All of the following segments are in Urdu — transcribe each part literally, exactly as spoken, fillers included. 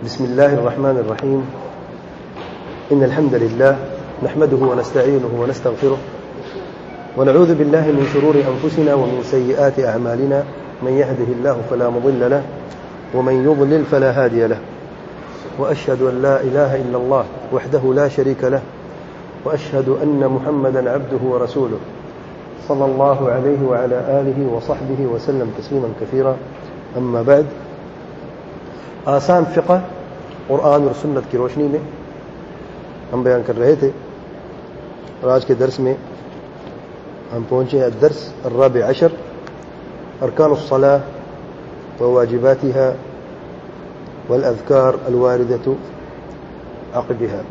بسم الله الرحمن الرحيم. إن الحمد لله نحمده ونستعينه ونستغفره ونعوذ بالله من شرور أنفسنا ومن سيئات أعمالنا. من يهده الله فلا مضل له ومن يضلل فلا هادي له. وأشهد أن لا إله إلا الله وحده لا شريك له وأشهد أن محمدا عبده ورسوله صلى الله عليه وعلى آله وصحبه وسلم تسليما كثيرا. أما بعد، آسان فقہ قرآن اور سنت کی روشنی میں ہم بیان کر رہے تھے، اور آج کے درس میں ہم پہنچے ہیں الدرس الرابع عشر، ارکان الصلاة وواجباتها والاذکار الواردة عقبها.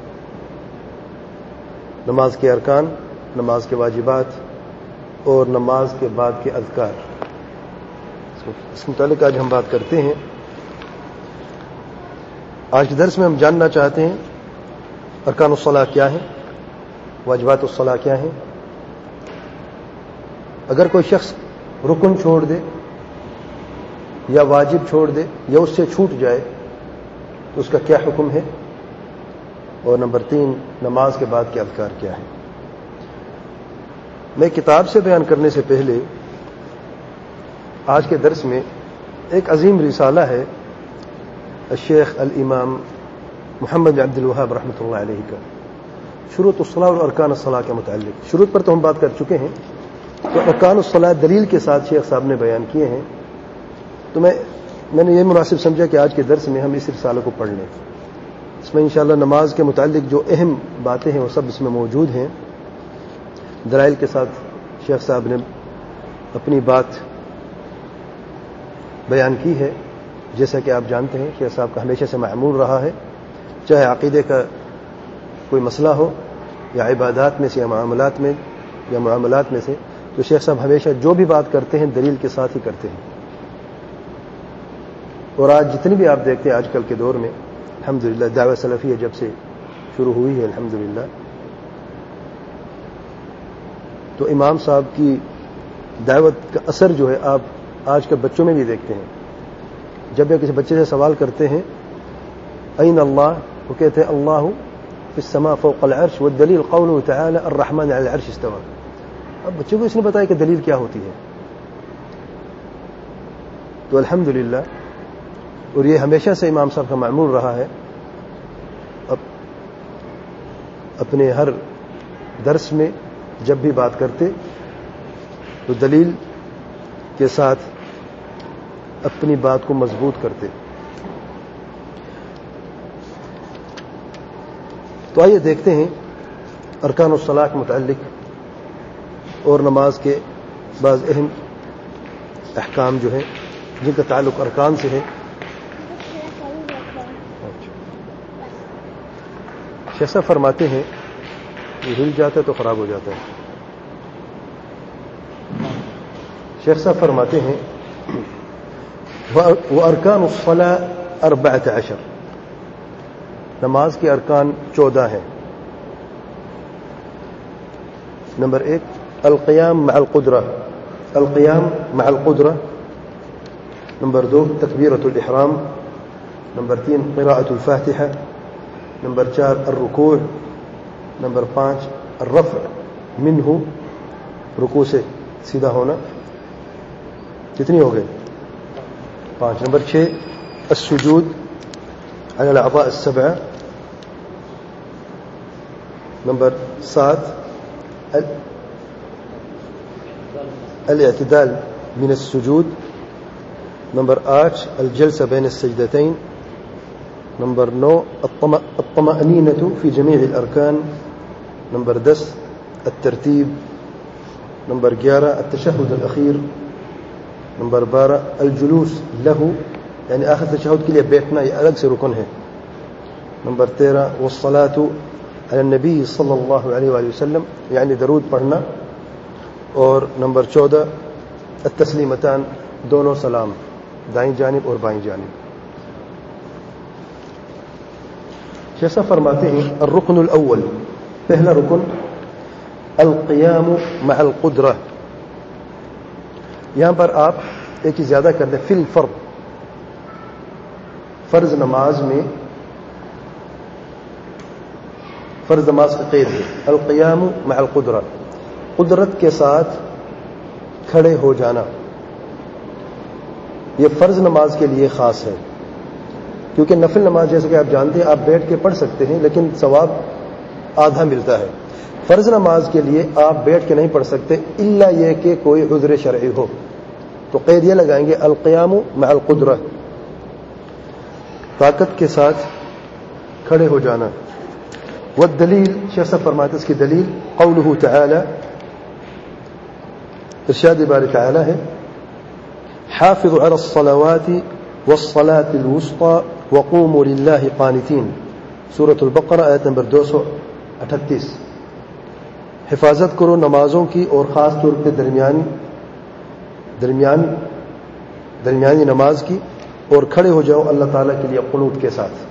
نماز کے ارکان، نماز کے واجبات اور نماز کے بعد کے اذکار، اس متعلق آج ہم بات کرتے ہیں. آج کے درس میں ہم جاننا چاہتے ہیں ارکان الصلاة کیا ہیں، واجبات الصلاة کیا ہیں. اگر کوئی شخص رکن چھوڑ دے یا واجب چھوڑ دے یا اس سے چھوٹ جائے تو اس کا کیا حکم ہے. اور نمبر تین، نماز کے بعد کے اذکار کیا ہیں. میں کتاب سے بیان کرنے سے پہلے آج کے درس میں ایک عظیم رسالہ ہے الشیخ الامام محمد بن عبد الوہاب رحمۃ اللہ علیہ کا، شروط الصلاۃ اور ارکان الصلاۃ کے متعلق. شروط پر تو ہم بات کر چکے ہیں، تو ارکان الصلاۃ دلیل کے ساتھ شیخ صاحب نے بیان کیے ہیں. تو میں میں نے یہ مناسب سمجھا کہ آج کے درس میں ہم اس رسالہ کو پڑھ لیں. اس میں انشاءاللہ نماز کے متعلق جو اہم باتیں ہیں وہ سب اس میں موجود ہیں. دلائل کے ساتھ شیخ صاحب نے اپنی بات بیان کی ہے. جیسا کہ آپ جانتے ہیں شیخ صاحب کا ہمیشہ سے معمول رہا ہے، چاہے عقیدے کا کوئی مسئلہ ہو یا عبادات میں سے یا معاملات میں یا معاملات میں سے، تو شیخ صاحب ہمیشہ جو بھی بات کرتے ہیں دلیل کے ساتھ ہی کرتے ہیں. اور آج جتنی بھی آپ دیکھتے ہیں آج کل کے دور میں الحمدللہ دعوت سلفیہ جب سے شروع ہوئی ہے الحمدللہ، تو امام صاحب کی دعوت کا اثر جو ہے آپ آج کل بچوں میں بھی دیکھتے ہیں. جب بھی کسی بچے سے سوال کرتے ہیں این اللہ، وہ کہتے ہیں اللہ فی السماء فوق العرش والدلیل قوله تعالی الرحمن علی العرش استوى. اب بچوں کو اس نے بتایا کہ دلیل کیا ہوتی ہے. تو الحمدللہ، اور یہ ہمیشہ سے امام صاحب کا معمول رہا ہے. اب اپنے ہر درس میں جب بھی بات کرتے تو دلیل کے ساتھ اپنی بات کو مضبوط کرتے. تو آئیے دیکھتے ہیں ارکان الصلاۃ کے متعلق اور نماز کے بعض اہم احکام جو ہیں جن کا تعلق ارکان سے ہے. شیخ فرماتے ہیں یہ ہل جاتا ہے تو خراب ہو جاتا ہے. شیخ صاحب فرماتے ہیں وارکان الصلاۃ اربعۃ عشر، نماز کے ارکان چودہ ہیں. نمبر ایک القیام مع القدرہ، القیام مع القدرہ. نمبر دو تکبیرۃ الاحرام. نمبر تین قراءۃ الفاتحہ. نمبر چار الرکوع. نمبر پانچ الرفع منہ، رکوع سے سیدھا ہونا. کتنی ہو گئے؟ پانچ. نمبر چھ السجود علی الاعضاء السبعہ. نمبر سات الاعتدال من السجود. نمبر آٹھ الجلسہ بین السجدتین. نمبر نو الطمأنینۃ فی جمیع الارکان. نمبر دس الترتیب. نمبر گیارہ التشہد الاخیر. نمبر بارہ الجلوس لہو، یعنی آخر تشہد کے لیے بیٹھنا، یہ الگ سے رکن ہے. نمبر تیرہ والصلاۃ علی النبی صلی اللہ علیہ وآلہ وسلم، یعنی درود پڑھنا. اور نمبر چودہ التسلیمتان، دونوں سلام، دائیں جانب اور بائیں جانب. جیسا فرماتے ہیں الرکن الاول، پہلا رکن القیام مع القدرہ. یہاں پر آپ ایک چیز زیادہ کر دیں، فی الفرض، فرض نماز میں فرض نماز کا قید ہے القیام مع القدرہ، قدرت کے ساتھ کھڑے ہو جانا. یہ فرض نماز کے لیے خاص ہے، کیونکہ نفل نماز جیسے کہ آپ جانتے ہیں آپ بیٹھ کے پڑھ سکتے ہیں لیکن ثواب آدھا ملتا ہے. فرض نماز کے لیے آپ بیٹھ کے نہیں پڑھ سکتے الا یہ کہ کوئی عذر شرعی ہو، تو قید یہ لگائیں گے القیام مع القدرہ، طاقت کے ساتھ کھڑے ہو جانا. والدلیل شیخ صاحب فرماتے اس کی دلیل قوله تعالی، ارشاد باری تعالی ہے حافظوا علی الصلوات والصلاة الوسطى وقوموا للہ قانتین، سورۃ البقرہ آیت نمبر دو سو اٹھتیس. حفاظت کرو نمازوں کی اور خاص طور پہ درمیان درمیان درمیانی نماز کی، اور کھڑے ہو جاؤ اللہ تعالیٰ کے لیے قنوت کے ساتھ.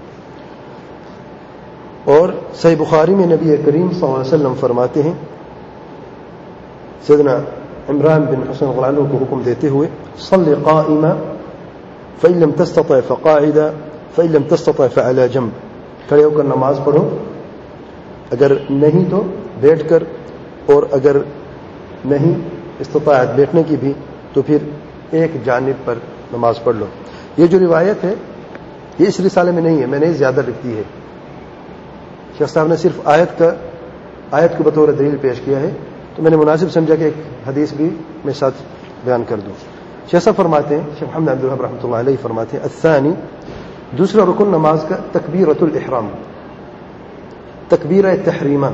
اور صحیح بخاری میں نبی کریم صلی اللہ علیہ وسلم فرماتے ہیں سیدنا عمران بن حسین رضی اللہ عنہ کو حکم دیتے ہوئے صلی قائما فإن لم تستطع فقاعدا فإن لم تستطع فعلى جنب، کھڑے ہو کر نماز پڑھو، اگر نہیں تو بیٹھ کر، اور اگر نہیں استطاعت بیٹھنے کی بھی تو پھر ایک جانب پر نماز پڑھ لو. یہ جو روایت ہے یہ اس رسالے میں نہیں ہے، میں نے زیادہ لکھی ہے. شیخ صاحب نے صرف آیت کا آیت کو بطور دلیل پیش کیا ہے، تو میں نے مناسب سمجھا کہ ایک حدیث بھی میں ساتھ بیان کر دوں. شیخ صاحب فرماتے ہیں، شیخ محمد عبد الوہاب رحمۃ اللہ علیہ فرماتے ہیں الثانی، دوسرا رکن نماز کا تکبیرۃ الاحرام، تکبیرہ تحریمہ.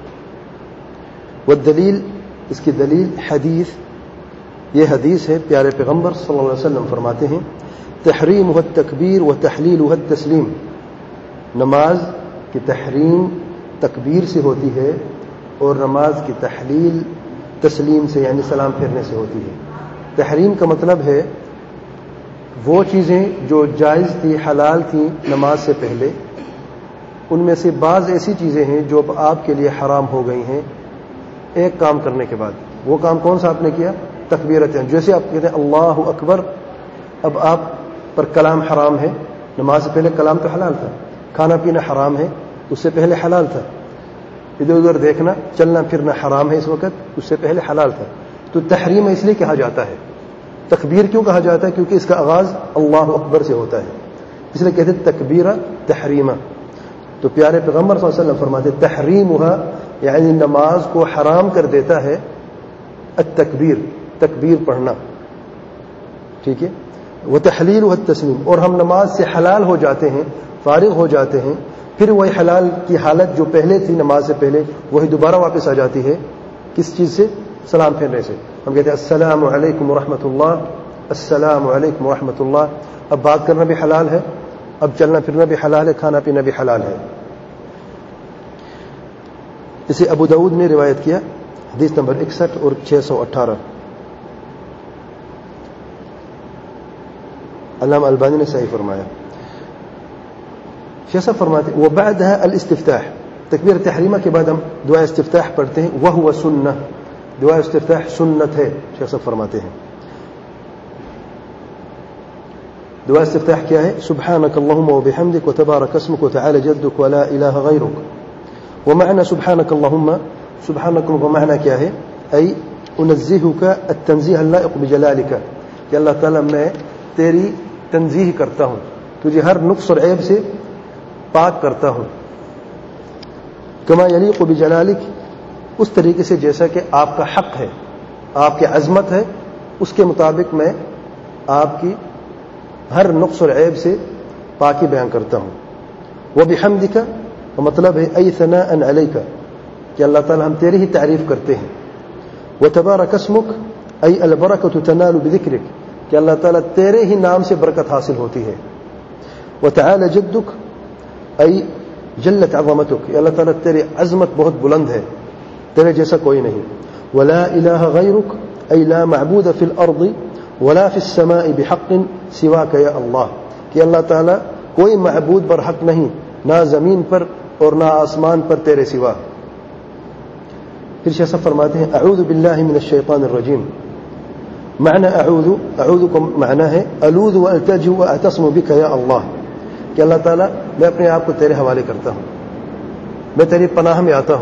والدلیل، اس کی دلیل حدیث، یہ حدیث ہے پیارے پیغمبر صلی اللہ علیہ وسلم فرماتے ہیں تحریمہ التکبیر و تحلیلہ التسلیم، نماز کی تحریم تکبیر سے ہوتی ہے اور نماز کی تحلیل تسلیم سے یعنی سلام پھیرنے سے ہوتی ہے. تحریم کا مطلب ہے وہ چیزیں جو جائز تھی، حلال تھیں نماز سے پہلے، ان میں سے بعض ایسی چیزیں ہیں جو اب آپ کے لیے حرام ہو گئی ہیں ایک کام کرنے کے بعد. وہ کام کون سا آپ نے کیا؟ تکبیرت. جیسے آپ کہتے ہیں اللہ اکبر، اب آپ پر کلام حرام ہے، نماز سے پہلے کلام تو حلال تھا، کھانا پینا حرام ہے، اس سے پہلے حلال تھا، ادھر ادھر دیکھنا چلنا پھرنا حرام ہے اس وقت، اس سے پہلے حلال تھا. تو تحریم اس لیے کہا جاتا ہے. تکبیر کیوں کہا جاتا ہے؟ کیونکہ اس کا آغاز اللہ اکبر سے ہوتا ہے، اس لیے کہتے ہیں تکبیرہ تحریمہ. تو پیارے پیغمبر صلی اللہ علیہ وسلم فرماتے تحریمھا یعنی نماز کو حرام کر دیتا ہے التکبیر، تکبیر پڑھنا، ٹھیک ہے. وتحلیلھا التسلیم، اور ہم نماز سے حلال ہو جاتے ہیں، فارغ ہو جاتے ہیں، پھر وہی حلال کی حالت جو پہلے تھی نماز سے پہلے وہی دوبارہ واپس آ جاتی ہے. کس چیز سے؟ سلام پھیرنے سے. ہم کہتے ہیں السلام علیکم ورحمۃ اللہ، السلام علیکم ورحمۃ اللہ. اب بات کرنا بھی حلال ہے، اب چلنا پھرنا بھی حلال ہے، کھانا پینا بھی حلال ہے. اسے ابو داؤد نے روایت کیا، حدیث نمبر اکسٹھ اور چھ سو اٹھارہ. علامہ البانی نے صحیح فرمایا. شیخ صاحب فرماتے ہیں وبعدها الاستفتاح، تکبیر تحریمہ کے بعد ہم دعا استفتاح پڑھتے ہیں، وهو سنہ، دعا استفتاح سنت ہے. شیخ صاحب فرماتے ہیں دعا استفتاح کیا ہے؟ سبحانك اللهم وبحمدك وتبارك اسمك وتعالى جدك ولا اله غيرك. ومعنى سبحانك اللهم، سبحانك کا معنی کیا ہے؟ اي انزهك التنزيه اللائق بجلالك، کہ اللہ تعالی میں تیری تنزیہ کرتا ہوں، تجھے ہر نقص اور عیب سے پاک کرتا ہوں. کما یلیق بجلالک، اس طریقے سے جیسا کہ آپ کا حق ہے، آپ کی عظمت ہے، اس کے مطابق میں آپ کی ہر نقص اور عیب سے پاکی بیان کرتا ہوں. وبحمدک کا مطلب ہے ای ثناء علیک، کہ اللہ تعالی ہم تیری ہی تعریف کرتے ہیں. وتبارک اسمک ای البرکۃ تنال بذکرک، کہ اللہ تعالیٰ تیرے ہی نام سے برکت حاصل ہوتی ہے. وتعالى جدك ای جلت عظمتک، کہ اللہ تعالیٰ تیری عظمت بہت بلند ہے، تیرے جیسا کوئی نہیں. ولا الہ غیرک ای لا معبود فی الارض ولا فی السماء بحق سواک یا اللہ، کہ اللہ تعالیٰ کوئی معبود بر حق نہیں، نہ زمین پر اور نہ آسمان پر تیرے سوا. پھر شیخ صاحب فرماتے ہیں اعوذ باللہ من الشیطان الرجیم. معنی اعوذ، اعوذ کو معنی ہے الوذ والتجو واعتصم بک یا اللہ، کہ اللہ تعالیٰ میں اپنے آپ کو تیرے حوالے کرتا ہوں، میں تیری پناہ میں آتا ہوں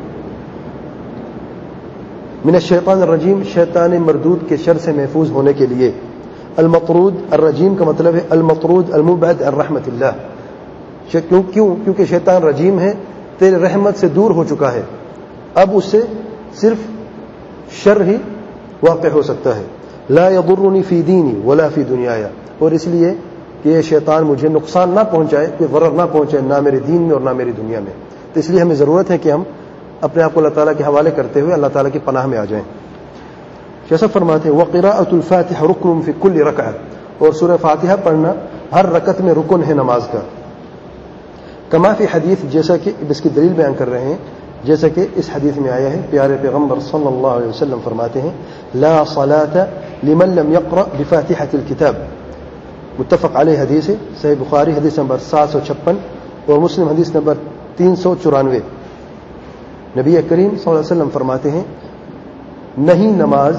من الشیطان الرجیم، شیطان مردود کے شر سے محفوظ ہونے کے لیے۔ المطرود الرجیم کا مطلب ہے المطرود المبعد عن رحمت اللہ، کیوں کیوں کیونکہ شیطان رجیم ہے، تیرے رحمت سے دور ہو چکا ہے، اب اس سے صرف شر ہی واقع ہو سکتا ہے۔ لا یضرنی فی دینی ولا فی دنیایا، اور اس لیے کہ یہ شیطان مجھے نقصان نہ پہنچائے، کوئی ضرر نہ پہنچائے، نہ میرے دین میں اور نہ میری دنیا میں۔ تو اس لیے ہمیں ضرورت ہے کہ ہم اپنے آپ کو اللہ تعالیٰ کے حوالے کرتے ہوئے اللہ تعالیٰ کی پناہ میں آ جائیں۔ جیسا فرماتے ہیں وقراءۃ الفاتحہ رکن فی کل رکعہ، اور سورہ فاتحہ پڑھنا ہر رکعت میں رکن ہے نماز کا۔ کما فی حدیث، جیسا کہ اس کی دلیل بیان کر رہے ہیں، جیسا کہ اس حدیث میں آیا ہے، پیارے پیغمبر صلی اللہ علیہ وسلم فرماتے ہیں لا صلاۃ لمن لم یقرأ بفاتحۃ الکتاب، متفق علیہ حدیث ہے، صحیح بخاری حدیث نمبر سات سو چھپن اور مسلم حدیث نمبر تین سو چورانوے۔ نبی کریم صلی اللہ علیہ وسلم فرماتے ہیں نہیں نماز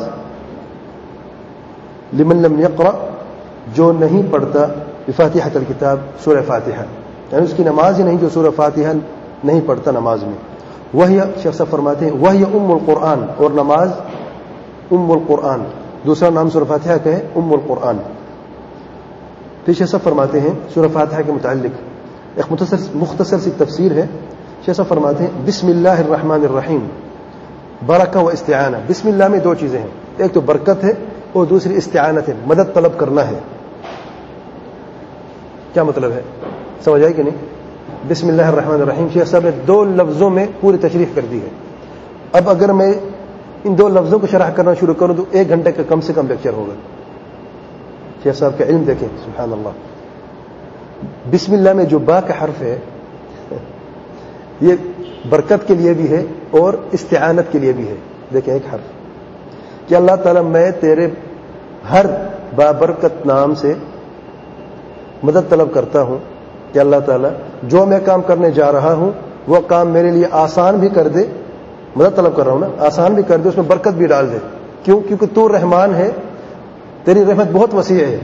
لمن لم یقرأ، جو نہیں پڑھتا بفاتحۃ الکتاب، سورہ فاتحہ، یعنی اس کی نماز ہی نہیں جو سورہ فاتحہ نہیں پڑھتا نماز میں۔ وہی شیخ صاحب فرماتے ہیں وہی ام القرآن، اور نماز ام القرآن، دوسرا نام سورہ فاتحہ کا ہے ام القرآن۔ پھر شیخ صاحب فرماتے ہیں سورہ فاتحہ کے متعلق ایک مختصر مختصر سی تفسیر ہے۔ شیخ صاحب فرماتے ہیں بسم اللہ الرحمن الرحیم برکہ و استعانہ، بسم اللہ میں دو چیزیں ہیں، ایک تو برکت ہے اور دوسری استعانت ہے، مدد طلب کرنا ہے۔ کیا مطلب ہے، سمجھ آئی کہ نہیں؟ بسم اللہ الرحمن الرحیم شیخ صاحب نے دو لفظوں میں پوری تشریح کر دی ہے۔ اب اگر میں ان دو لفظوں کو شرح کرنا شروع کروں تو ایک گھنٹے کا کم سے کم لیکچر ہوگا۔ شیخ صاحب کا علم دیکھیں، سبحان اللہ۔ بسم اللہ میں جو با کا حرف ہے یہ برکت کے لیے بھی ہے اور استعانت کے لیے بھی ہے۔ دیکھیں ایک حرف کہ اللہ تعالیٰ میں تیرے ہر بابرکت نام سے مدد طلب کرتا ہوں کہ اللہ تعالیٰ جو میں کام کرنے جا رہا ہوں وہ کام میرے لیے آسان بھی کر دے، مدد طلب کر رہا ہوں نا، آسان بھی کر دے، اس میں برکت بھی ڈال دے۔ کیوں؟ کیونکہ تو رحمان ہے، تیری رحمت بہت وسیع ہے،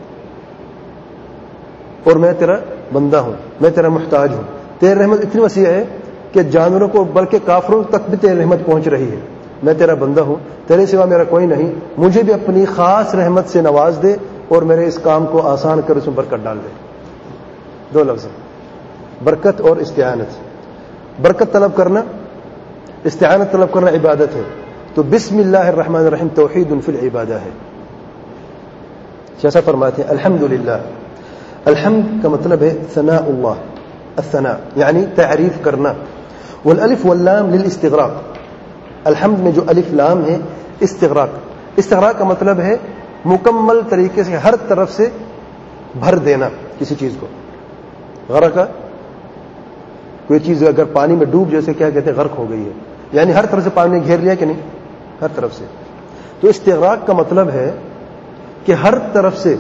اور میں تیرا بندہ ہوں، میں تیرا محتاج ہوں۔ تیری رحمت اتنی وسیع ہے کہ جانوروں کو بلکہ کافروں تک بھی تیری رحمت پہنچ رہی ہے۔ میں تیرا بندہ ہوں، تیرے سوا میرا کوئی نہیں، مجھے بھی اپنی خاص رحمت سے نواز دے اور میرے اس کام کو آسان کر اس میں برکت ڈال دے۔ دو لفظ، برکت اور استعانت۔ برکت طلب کرنا، استعانت طلب کرنا عبادت ہے، تو بسم اللہ الرحمن الرحیم توحید فی العبادہ ہے۔ جیسا فرماتے ہیں الحمدللہ، الحمد کا مطلب ہے ثناء اللہ، الثناء یعنی تعریف کرنا، والالف واللام للاستغراق، الحمد میں جو الف لام ہے استغراق، استغراق کا مطلب ہے مکمل طریقے سے ہر طرف سے بھر دینا کسی چیز کو۔ غرق، کوئی چیز اگر پانی میں ڈوب، جیسے کیا کہتے ہیں غرق ہو گئی ہے، یعنی ہر طرف سے پانی نے گھیر لیا کہ نہیں، ہر طرف سے۔ تو استغراق کا مطلب ہے کہ ہر طرف سے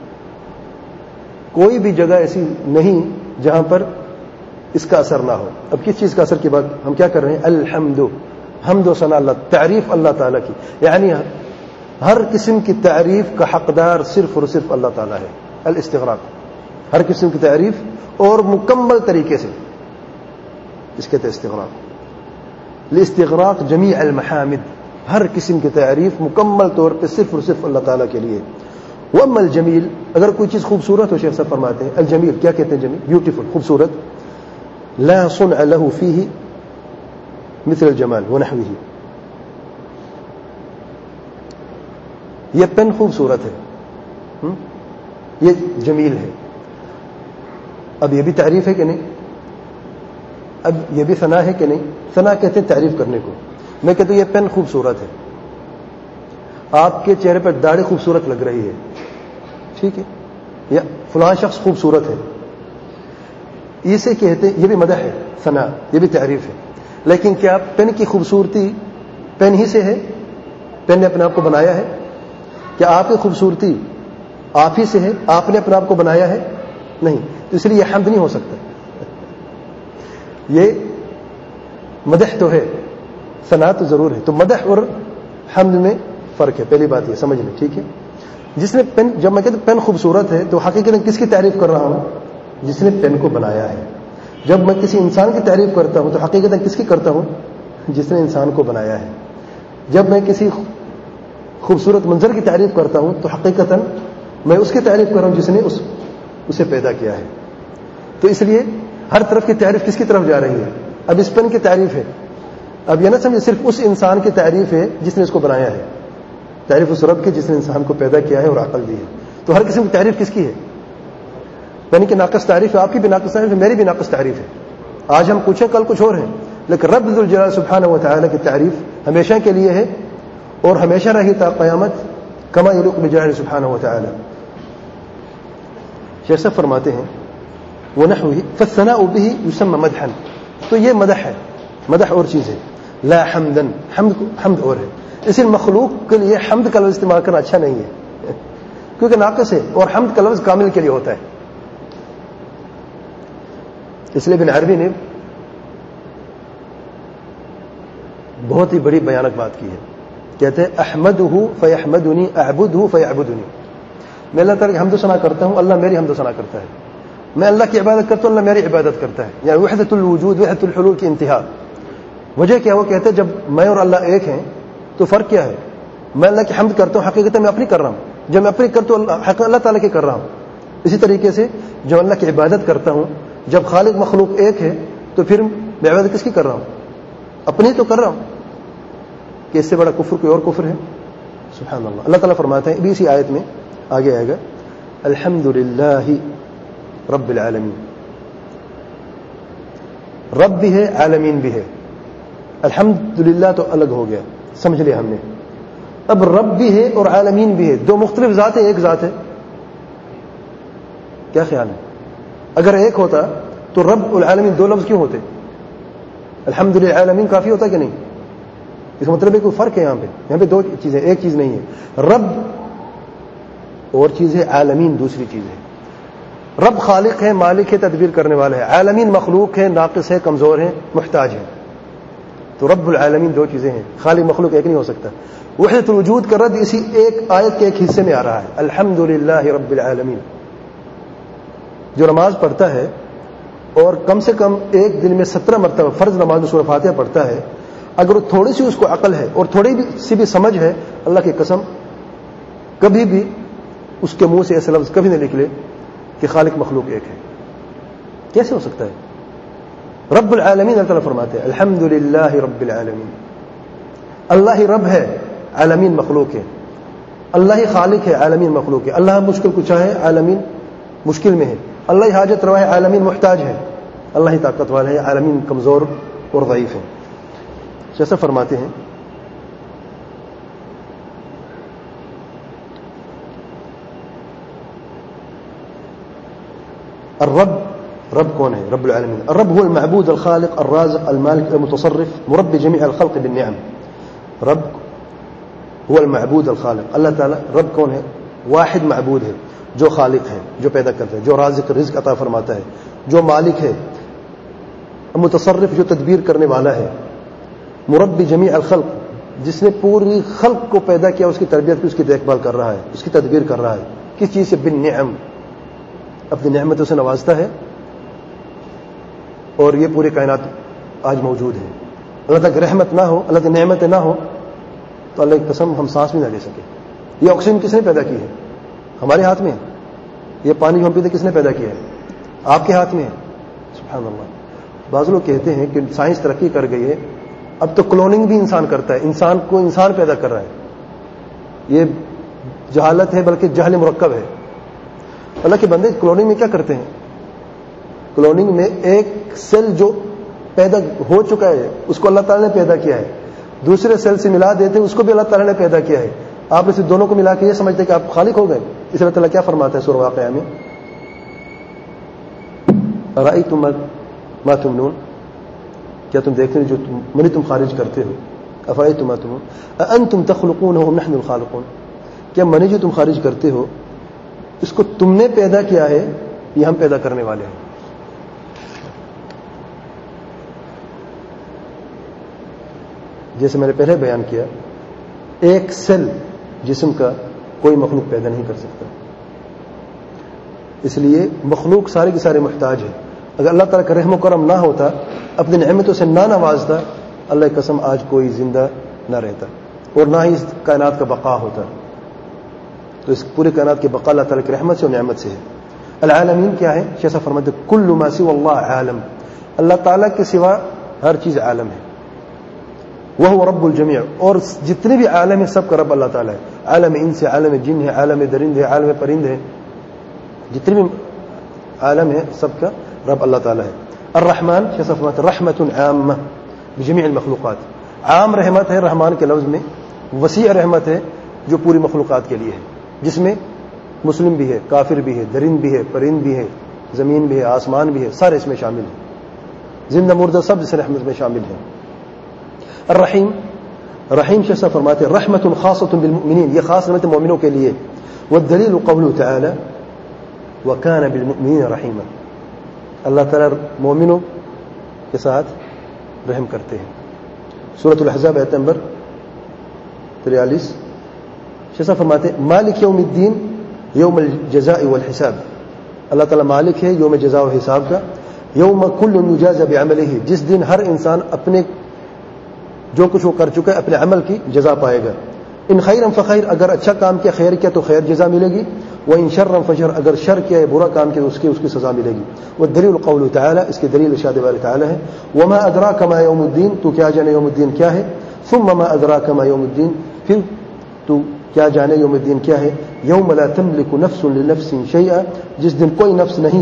کوئی بھی جگہ ایسی نہیں جہاں پر اس کا اثر نہ ہو۔ اب کس چیز کا اثر کی بات ہم کیا کر رہے ہیں؟ الحمد، حمد و ثنا اللہ، تعریف اللہ تعالیٰ کی، یعنی ہر قسم کی تعریف کا حقدار صرف اور صرف اللہ تعالیٰ ہے۔ الاستغراق، ہر قسم کی تعریف اور مکمل طریقے سے، اس کہتے ہیں استغراق۔ لاستغراق جمیع المحامد، ہر قسم کی تعریف مکمل طور پہ صرف اور صرف اللہ تعالیٰ کے لیے۔ واما الجمیل، اگر کوئی چیز خوبصورت ہو، شیخ صاحب فرماتے ہیں الجمیل کیا کہتے ہیں؟ جمیل، بیوٹیفل، خوبصورت۔ لا صنع له فيه مثل الجمال ونحوه، یہ پن خوبصورت ہے، یہ جمیل ہے۔ اب یہ بھی تعریف ہے کہ نہیں؟ اب یہ بھی ثنا ہے کہ نہیں؟ ثنا کہتے ہیں تعریف کرنے کو۔ میں کہتا ہوں یہ پن خوبصورت ہے، آپ کے چہرے پر داڑھی خوبصورت لگ رہی ہے، ٹھیک ہے، یا فلاں شخص خوبصورت ہے، اسے کہتے ہیں، یہ بھی مدح ہے، ثنا، یہ بھی تعریف ہے۔ لیکن کیا پین کی خوبصورتی پین ہی سے ہے؟ پین نے اپنے آپ کو بنایا ہے؟ کیا آپ کی خوبصورتی آپ ہی سے ہے؟ آپ نے اپنے آپ کو بنایا ہے؟ نہیں، تو اس لیے یہ حمد نہیں ہو سکتا۔ یہ مدح تو ہے، ثنا تو ضرور ہے۔ تو مدح اور حمد میں فرق ہے، پہلی بات یہ سمجھ لیں، ٹھیک ہے۔ جس نے پین، جب میں کہتا ہوں پین خوبصورت ہے تو حقیقت کس کی تعریف کر رہا ہوں؟ جس نے پین کو بنایا ہے. جب میں کسی انسان کی تعریف کرتا ہوں تو حقیقتاً کس کی کرتا ہوں؟ جس نے انسان کو بنایا ہے. جب میں کسی خوبصورت منظر کی تعریف کرتا ہوں تو حقیقتاً میں اس کی تعریف کر رہا ہوں جس نے اس اسے پیدا کیا ہے. تو اس لیے ہر طرف کی تعریف کس کی طرف جا رہی ہے؟ اب اس پین کی تعریف ہے. اب یہ نہ سمجھے صرف اس انسان کی تعریف ہے جس نے اس کو بنایا ہے. تعریف اس رب کی جس نے انسان کو پیدا کیا ہے اور عقل دی ہے. تو ہر قسم کی تعریف کس کی ہے؟ یعنی کہ ناقص تعریف ہے, آپ کی بھی ناقص تعریف ہے, میری بھی ناقص تعریف ہے. آج ہم کچھ ہیں, کل کچھ اور ہیں, لیکن رب ذوالجلال سبحانہ و تعالی کی تعریف ہمیشہ کے لیے ہے اور ہمیشہ رہی تا قیامت, کما یلیق بجلالہ سبحانہ و تعالی. شیخ صاحب فرماتے ہیں وَنَحْوِهِ فَالثَّنَاءُ بِهِ يُسَمَّى مَدْحًا, تو یہ مدح ہے, مدح اور چیز ہے. لا حمدن, حمد حمد اور ہے. اس مخلوق کے لیے حمد کا لفظ استعمال کرنا اچھا نہیں ہے کیونکہ ناقص ہے, اور حمد کا لفظ کامل کے لیے ہوتا ہے. اس لیے ابن عربی نے بہت ہی بڑی بیانک بات کی ہے. کہتے ہیں احمدہ فیحمدنی اعبدہ فیعبدنی, میں اللہ تعالیٰ کی حمد و ثنا کرتا ہوں, اللہ میری حمد و ثنا کرتا ہے. میں اللہ کی عبادت کرتا ہوں, اللہ میری عبادت کرتا ہے. یعنی وحدت الوجود, وحدت الحلول کی انتہا. وجہ کیا؟ وہ کہتے ہیں جب میں اور اللہ ایک ہیں تو فرق کیا ہے؟ میں اللہ کی حمد کرتا ہوں, حقیقت میں اپنی کر رہا ہوں. جب میں اپنی کرتا ہوں اللہ, اللہ تعالیٰ کی کر رہا ہوں. اسی طریقے سے جب اللہ کی عبادت کرتا ہوں, جب خالق مخلوق ایک ہے تو پھر میں عبادت کس کی کر رہا ہوں؟ اپنی تو کر رہا ہوں. کہ اس سے بڑا کفر کوئی اور کفر ہے؟ سبحان اللہ. اللہ تعالیٰ فرماتے ہیں ابھی اسی آیت میں آگے آئے گا الحمدللہ رب العالمین. رب بھی ہے, عالمین بھی ہے. الحمدللہ تو الگ ہو گیا, سمجھ لیا ہم نے. اب رب بھی ہے اور عالمین بھی ہے, دو مختلف ذات ہے, ایک ذات ہے. کیا خیال ہے؟ اگر ایک ہوتا تو رب العالمین دو لفظ کیوں ہوتے؟ الحمدللہ عالمین کافی ہوتا کہ نہیں؟ اس کا مطلب ہے کوئی فرق ہے یہاں پہ. یہاں پہ دو چیزیں, ایک چیز نہیں ہے. رب اور چیز ہے, عالمین دوسری چیز ہے. رب خالق ہے, مالک ہے, تدبیر کرنے والا ہے. عالمین مخلوق ہے, ناقص ہے, کمزور ہے, محتاج ہے. تو رب العالمین دو چیزیں ہیں, خالق مخلوق ایک نہیں ہو سکتا. وحدت الوجود کا رد اسی ایک آیت کے ایک حصے میں آ رہا ہے, الحمدللہ رب العالمین. جو نماز پڑھتا ہے اور کم سے کم ایک دن میں سترہ مرتبہ فرض نماز میں سورہ فاتحہ پڑھتا ہے, اگر وہ تھوڑی سی اس کو عقل ہے اور تھوڑی سی بھی سمجھ ہے, اللہ کی قسم کبھی بھی اس کے منہ سے ایسا لفظ کبھی نہ نکلے کہ خالق مخلوق ایک ہے. کیسے ہو سکتا ہے؟ رب العالمین اللہ تعالیٰ فرماتے ہیں الحمدللہ رب العالمین. اللہ ہی رب ہے, عالمین مخلوق ہے. اللہ ہی خالق ہے, عالمین مخلوق ہے. اللہ مشکل کچھ ہے, عالمین مشکل میں ہے. اللہ ہی حاجت روا ہے, عالمین محتاج ہے. اللہ ہی طاقت والا ہے, عالمین کمزور اور ضعیف ہے. جیسا فرماتے ہیں الرب, رب کون ہے؟ رب العالمین. الرب هو المعبود الخالق الرازق المالك المتصرف مربي جميع الخلق بالنعم. رب هو المعبود الخالق. اللہ تعالی رب کون ہے؟ واحد معبود ہے, جو خالق ہے, جو پیدا کرتا ہے, جو رازق رزق عطا فرماتا ہے, جو مالک ہے, متصرف جو تدبیر کرنے والا ہے, مربی جمیع الخلق جس نے پوری خلق کو پیدا کیا, اس کی تربیت کی, اس کی دیکھ بھال کر رہا ہے, اس کی تدبیر کر رہا ہے. کس چیز سے؟ بالنعم, اپنی نعمتوں سے نوازتا ہے. اور یہ پوری کائنات آج موجود ہے. اللہ تک رحمت نہ ہو, اللہ کی نعمت نہ ہو تو اللہ کی قسم ہم سانس بھی نہ لے سکے. یہ آکسیجن کس نے پیدا کی ہے؟ ہمارے ہاتھ میں ہے. یہ پانی ہم پیتے کس نے پیدا کیا ہے؟ آپ کے ہاتھ میں ہے. سبحان اللہ. بعض لوگ کہتے ہیں کہ سائنس ترقی کر گئی ہے, اب تو کلوننگ بھی انسان کرتا ہے, انسان کو انسان پیدا کر رہا ہے. یہ جہالت ہے, بلکہ جہل مرکب ہے. اللہ کے بندے کلوننگ میں کیا کرتے ہیں؟ کلوننگ میں ایک سیل جو پیدا ہو چکا ہے اس کو اللہ تعالیٰ نے پیدا کیا ہے, دوسرے سیل سے ملا دیتے ہیں, اس کو بھی اللہ تعالیٰ نے پیدا کیا ہے. آپ اسے دونوں کو ملا کے یہ سمجھتے کہ آپ خالق ہو گئے. اس اللہ تعالیٰ کیا فرماتا ہے سورہ واقعہ میں, رأیتم ما تمنون, کیا تم دیکھتے ہیں جو منی تم خارج کرتے ہو, افرأیتم ما تمنون اانتم تخلقونہ ام نحن الخالقون, کیا منی جو تم خارج کرتے ہو اس کو تم نے پیدا کیا ہے یہ ہم پیدا کرنے والے ہیں. جیسے میں نے پہلے بیان کیا, ایک سیل جسم کا کوئی مخلوق پیدا نہیں کر سکتا. اس لیے مخلوق سارے کے سارے محتاج ہے. اگر اللہ تعالیٰ کا رحم و کرم نہ ہوتا, اپنی نعمتوں سے نہ نوازتا, اللہ کی قسم آج کوئی زندہ نہ رہتا اور نہ ہی اس کائنات کا بقا ہوتا. تو اس پورے کائنات کی بقا اللہ تعالیٰ کی رحمت سے اور نعمت سے ہے. العالمین کیا ہے؟ شیخ صاحب فرماتے ہیں کل ما سوى اللہ عالم, اللہ تعالیٰ کے سوا ہر چیز عالم ہے. وہ رب الجمیع, اور جتنے بھی عالم ہیں سب کا رب اللہ تعالیٰ ہے. عالم انس ہے, عالم جن ہے, عالم درند ہے, عالم پرند ہے, جتنے بھی عالم ہے سب کا رب اللہ تعالیٰ ہے. الرحمن شیخ صاحب فرماتے ہیں رحمت عامہ بجمیع المخلوقات, عام رحمت ہے رحمان کے لفظ میں, وسیع رحمت ہے جو پوری مخلوقات کے لیے ہے, جس میں مسلم بھی ہے, کافر بھی ہے, درند بھی ہے, پرند بھی ہے, زمین بھی ہے, آسمان بھی ہے, سارے اس میں شامل ہیں, زندہ مردہ سب اس رحمت میں شامل ہیں. الرحیم, رحیم شیخ صاحب فرماتے ہیں رحمت خاصۃ بالمؤمنین, یہ خاص رحمت مومنوں کے لیے. والدلیل قوله تعالی وکان بالمؤمنین رحیما, اللہ تعالیٰ مومنوں کے ساتھ رحم کرتے ہیں. سورۃ الاحزاب آیت نمبر تریالیس. شیخ صاحب فرماتے ہیں مالک یوم الدین یوم الجزاء والحساب, اللہ تعالیٰ مالک ہے یوم جزاء و حساب کا. یوم کل یجازى بعملہ, جس دن ہر انسان اپنے جو کچھ وہ کر چکا ہے اپنے عمل کی جزا پائے گا. ان خیرا فخیر, اگر اچھا کام کیا خیر کیا تو خیر جزا ملے گی. وان شرا فشر, اگر شر کیا ہے برا کام کیا تو اس کی اس کی سزا ملے گی. والدلیل قوله تعالی, اس کی دلیل ارشاد باری تعالی ہے وما ادراک ما یوم الدین, تو کیا جانے یوم الدین کیا ہے. ثم ما ادراک ما یوم الدین, پھر تو کیا جانے یوم الدین کیا ہے. یوم لا تملک نفس لنفس شیئا, جس دن کوئی نفس نہیں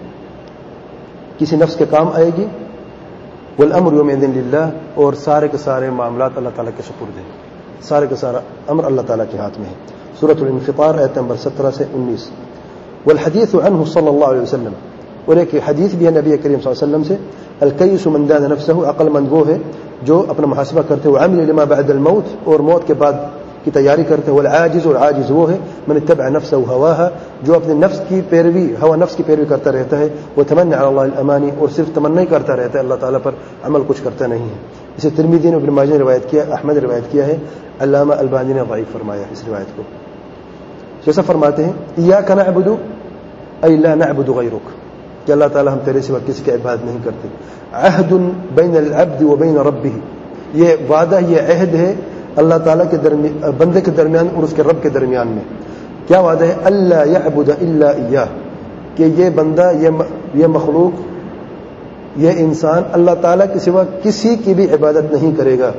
کسی نفس کے کام آئے گی. والامر یومئذ للہ, اور سارے کے سارے معاملات اللہ تعالیٰ کے سپرد ہیں, سارے کا سارا امر اللہ تعالیٰ کے ہاتھ میں ہے. سورۃ الانفطار آیت نمبر سترہ سے انیس. والحدیث عنہ صلی اللہ علیہ وسلم, اور ایک حدیث بھی ہے نبی کریم صلی اللہ علیہ وسلم سے, الکیس من دان نفسہ, عقل مند وہ ہے جو اپنا محاسبہ کرتے ہوئے عمل لما بعد الموت, اور موت کے بعد کی تیاری کرتے ہیں. والعاجز, اور عاجز وہ ہے من اتبع نفسه هواها, جو اپنے نفس کی پیروی ہوا نفس کی پیروی کرتا رہتا ہے. وتمنى على الله الامانی, اور صرف تمنا کرتا رہتا ہے اللہ تعالیٰ پر, عمل کچھ کرتا نہیں ہے. اسے ترمذی نے ابن ماجہ نے روایت کیا, احمد نے روایت کیا ہے, علامہ البانی نے ضعیف فرمایا اس روایت کو. جیسا فرماتے ہیں ایاک نعبد ای لا نعبد غیرک, کہ اللہ تعالیٰ ہم تیرے سوا کسی کی عبادت نہیں کرتے. عہد بین العبد و بین ربہ, یہ وعدہ یہ عہد ہے اللہ تعالیٰ کے درمیان, بندے کے درمیان اور اس کے رب کے درمیان میں. کیا وعدہ ہے؟ اللہ یعبد الا ایاہ, کہ یہ بندہ یہ مخلوق یہ انسان اللہ تعالیٰ کے سوا کسی کی بھی عبادت نہیں کرے گا.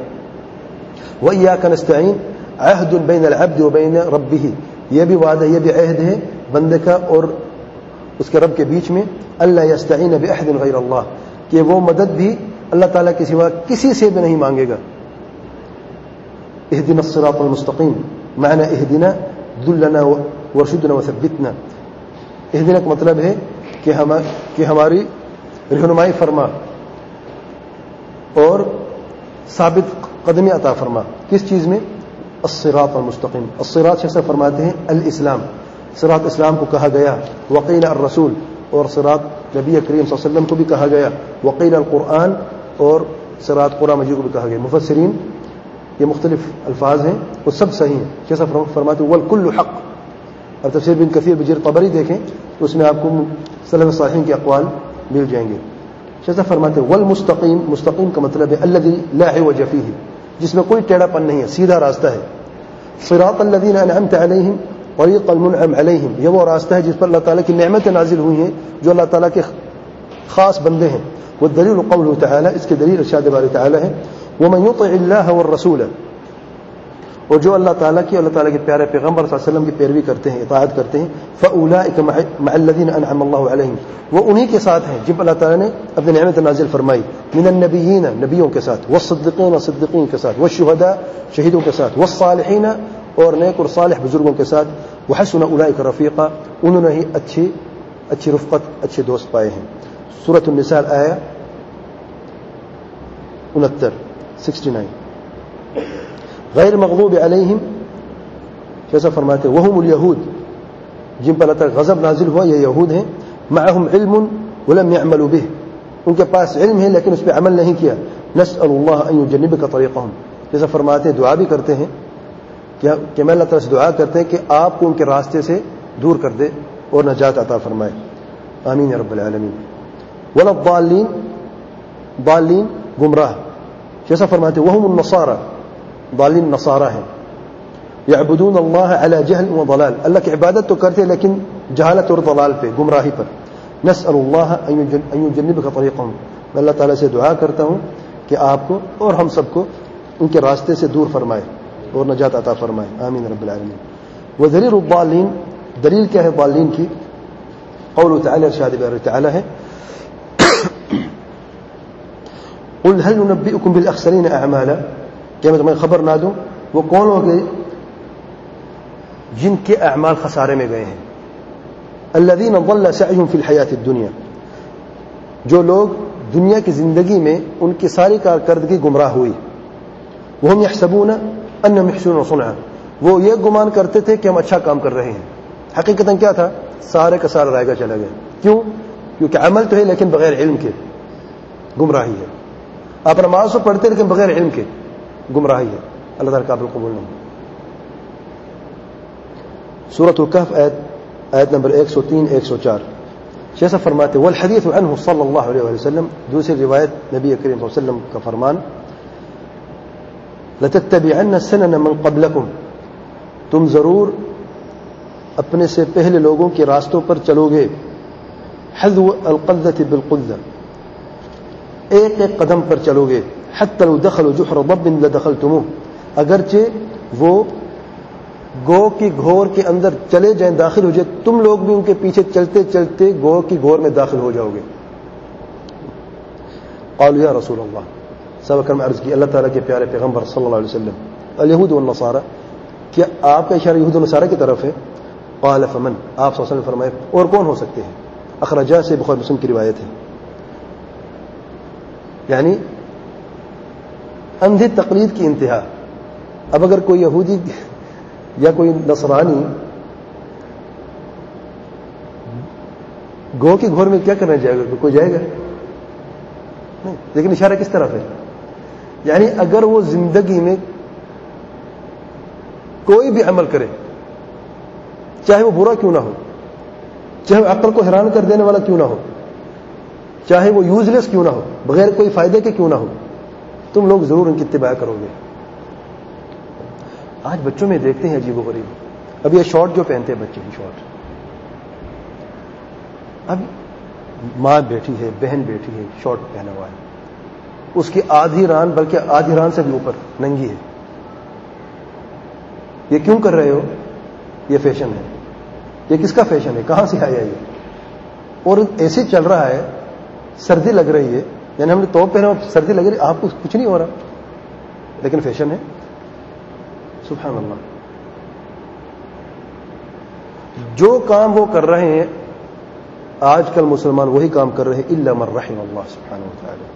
وإیاک نستعین, عہد بین العبد و بین ربہ, یہ بھی وعدہ یہ بھی عہد ہے بندے کا اور اس کے رب کے بیچ میں. اللہ یستعین بأحد غیر اللہ, کہ وہ مدد بھی اللہ تعالیٰ کے سوا کسی سے بھی نہیں مانگے گا. اهدنا الصراط المستقیم, معنی اهدنا دلنا ورشدنا وثبتنا. اهدنا کا مطلب ہے کہ ہم کہ ہماری رہنمائی فرما اور ثابت قدمی عطا فرما. کس چیز میں؟ الصراط المستقیم. الصراط شخص فرماتے ہیں الاسلام, صراط اسلام کو کہا گیا. وقیل الرسول, اور صراط نبی کریم صلی اللہ علیہ وسلم کو بھی کہا گیا. وقیل القرآن, اور صراط قرآن مجید کو بھی کہا گیا. مفسرین یہ مختلف الفاظ ہیں وہ سب صحیح ہیں. جیسا فرماتے ہیں والکل حق, اور تفسیر بن کثیر بجر طبری دیکھیں تو اس میں آپ کو سلف صالحین کے اقوال مل جائیں گے. جیسا فرماتے ہیں والمستقیم, مستقیم کا مطلب ہے الذی لا عوج فیہ, جس میں کوئی ٹیڑھا پن نہیں ہے, سیدھا راستہ ہے. صراط الذین انعمت علیہم طریق المنعم علیہم, یہ وہ راستہ ہے جس پر اللہ تعالیٰ کی نعمتیں نازل ہوئی ہیں جو اللہ تعالیٰ کے خاص بندے ہیں. والدلیل قوله تعالی, اس کے دلیل ارشاد باری تعالی ہے ومن يطع الله والرسول, اور جو اللہ تعالیٰ کی اللہ تعالیٰ کے پیارے پیغمبر صلی اللہ علیہ وسلم کی پیروی کرتے ہیں اطاعت کرتے ہیں. فاولئک مع الذین انعم اللہ علیہم, وہ انہی کے ساتھ ہیں جب اللہ تعالیٰ نے اپنی نعمت نازل فرمائی. من النبیین, نبیوں کے ساتھ. والصدیقین, صدیقین کے ساتھ. والشہداء, شہیدوں کے ساتھ. والصالحین, اور نیک اور صالح بزرگوں کے ساتھ. وحسن اولئک رفیقا, انہوں نے ہی اچھی اچھی رفقت اچھے دوست پائے ہیں. سورۃ النساء آیا انہتر سکسٹی نائن. غیر مغضوب علیہم, جیسا فرماتے ہیں وہم الیہود, جن پر اللہ تعالیٰ غضب نازل ہوا یہ یہود ہیں. معہم علم ولم يعملوا به, ان کے پاس علم ہے لیکن اس پہ عمل نہیں کیا. نسأل اللہ ان یجنبک طریقہم, جیسا فرماتے ہیں دعا بھی کرتے ہیں کہ میں اللہ تعالیٰ سے دعا کرتے ہیں کہ آپ کو ان کے راستے سے دور کر دے, اور نجات عطا فرمائے. آمین یا رب العالمین. ولا الضالین، ضالین گمراہ. جیسا فرماتے وہم النصارى، ضالین نصارہ ہیں. یعبدون اللہ علی جہل و ضلال، اللہ کی عبادت تو کرتے لیکن جہالت اور ضلال پہ، گمراہی پر. نسأل اللہ ان یجنبک طریقهم، میں اللہ تعالیٰ سے دعا کرتا ہوں کہ آپ کو اور ہم سب کو ان کے راستے سے دور فرمائے اور نجات عطا فرمائے. آمین رب العالمین. وذلیل الضالین، دلیل کیا ہے ضالین کی؟ قول تعالی، ارشاد باری تعالی ہے قل هل ننبئكم بالاخسرین اعمالا، کیا میں تمہیں خبر نہ دوں وہ کون ہو گئے جن کے اعمال خسارے میں گئے ہیں. الذین ضل سعیهم فی الحیاۃ الدنیا، جو لوگ دنیا کی زندگی میں ان کی ساری کارکردگی گمراہ ہوئی. وهم يحسبون انهم يحسنون صنعا، وہ یہ گمان کرتے تھے کہ ہم اچھا کام کر رہے ہیں. حقیقتاً کیا تھا؟ سارے کا سارا رائے گا چلا گیا. کیوں؟ کیونکہ عمل تو ہے لیکن بغیر علم کے، گمراہی ہے. آپ نماز تو پڑھتے لیکن بغیر علم کے، گمراہی ہے. اللہ تعالیٰ قابل قبول نہیں. سورۃ الکہف آیت آیت نمبر ایک سو تین ایک سو چار. جیسا فرماتے والحدیث عنہ صلی اللہ علیہ وسلم، دوسری روایت نبی کریم صلی اللہ علیہ وسلم کا فرمان لَتَتَّبِعَنَّ سَنَنَ مَنْ قَبْلَكُمْ، تم ضرور اپنے سے پہلے لوگوں کے راستوں پر چلو گے. حذو القذة بالقذة، ایک ایک قدم پر چلو گے. حتى لو دخلوا جحر ضب لدخلتموه، اگرچہ وہ گو کی گھور کے اندر چلے جائیں، داخل ہو جائے، تم لوگ بھی ان کے پیچھے چلتے چلتے گو کی گھور میں داخل ہو جاؤ گے. قالوا یا رسول اللہ، سب اکرم عرض کی اللہ تعالیٰ کے پیارے پیغمبر صلی اللہ علیہ وسلم، الیہود والنصارى، کیا آپ کا اشارہ یہود و نصارہ کی طرف ہے؟ قال فمن، آپ صلی اللہ علیہ وسلم فرمائے اور کون ہو سکتے ہیں؟ اخرجہ سے بخاری مسلم کی روایت ہے. یعنی اندھی تقلید کی انتہا. اب اگر کوئی یہودی یا کوئی نصرانی گو کی گھور میں کیا کرنا جائے گا؟ کوئی جائے گا نہیں. لیکن اشارہ کس طرف ہے؟ یعنی اگر وہ زندگی میں کوئی بھی عمل کرے، چاہے وہ برا کیوں نہ ہو، چاہے وہ عقل کو حیران کر دینے والا کیوں نہ ہو، چاہے وہ یوزلیس کیوں نہ ہو، بغیر کوئی فائدے کے کیوں نہ ہو، تم لوگ ضرور ان کی اتباع کرو گے. آج بچوں میں دیکھتے ہیں عجیب و غریب. اب یہ شارٹ جو پہنتے ہیں بچے، شارٹ، اب ماں بیٹھی ہے، بہن بیٹھی ہے، شارٹ پہنا ہوا ہے، اس کی آدھی ران، بلکہ آدھی ران سے بھی اوپر ننگی ہے. یہ کیوں کر رہے ہو؟ یہ فیشن ہے. یہ کس کا فیشن ہے؟ کہاں سے آیا یہ؟ اور ایسے چل رہا ہے، سردی لگ رہی ہے، یعنی ہم نے توپ پہنا اور سردی لگ رہی ہے، آپ کو کچھ نہیں ہو رہا، لیکن فیشن ہے. سبحان اللہ. جو کام وہ کر رہے ہیں آج کل مسلمان وہی کام کر رہے ہیں، الا من رحم اللہ سبحانہ وتعالی.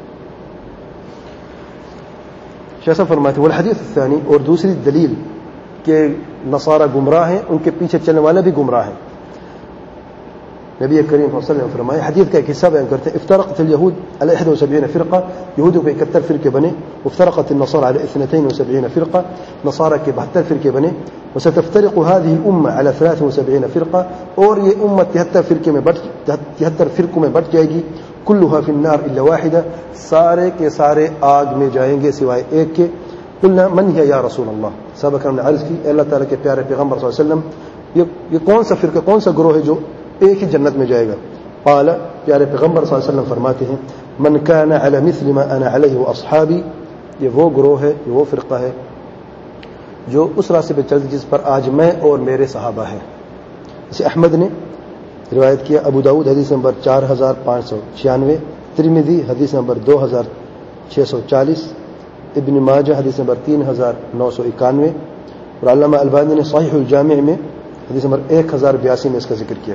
شیسا فرماتے والحدیث الثانی، اور دوسری دلیل کہ نصارہ گمراہ ہیں، ان کے پیچھے چلنے والے بھی گمراہ ہیں. نبی کریم صلی اللہ علیہ وسلم فرمائے، حدیث کا ایک حصہ بیان کرتے ہیں، افترقت اليهود على احد وسبعين فرقہ، یہودوں کے اکہتر فرقے بنے. وافترقت النصارى على اثنتين وسبعين فرقہ، نصارہ کے بہتر فرقے بنے. وستفترق هذه الامه على ثلاث وسبعين فرقہ، اور یہ امت تہتر فرقے میں بٹ تہتر فرقوں میں بٹ جائے گی. كلها في النار الا واحدہ، سارے کے سارے آگ میں جائیں گے سوائے ایک کے. قلنا من هي یا رسول اللہ، صحابہ کرام نے عرض کی اے اللہ تعالیٰ کے پیارے پیغمبر صلی اللہ علیہ وسلم، یہ یہ کون سا فرقہ، کون سا گروہ ہے جو ایک ہی جنت میں جائے گا؟ قال، پیارے پیغمبر صلی اللہ علیہ وسلم فرماتے ہیں من كان على مثل ما انا عليه واصحابي، یہ وہ گروہ ہے، یہ وہ فرقہ ہے جو اس راستے پہ چلتے جس پر آج میں اور میرے صحابہ ہیں. اسے احمد نے روایت کیا، ابو داؤد حدیث نمبر چار ہزار پانچ سو چھیانوے، ترمذی حدیث نمبر دو ہزار چھ سو چالیس، ابن ماجہ حدیث نمبر تین ہزار نو سو اکانوے، اور علامہ البانی نے صحیح الجامع میں حدیث نمبر ایک ہزار بیاسی میں اس کا ذکر کیا.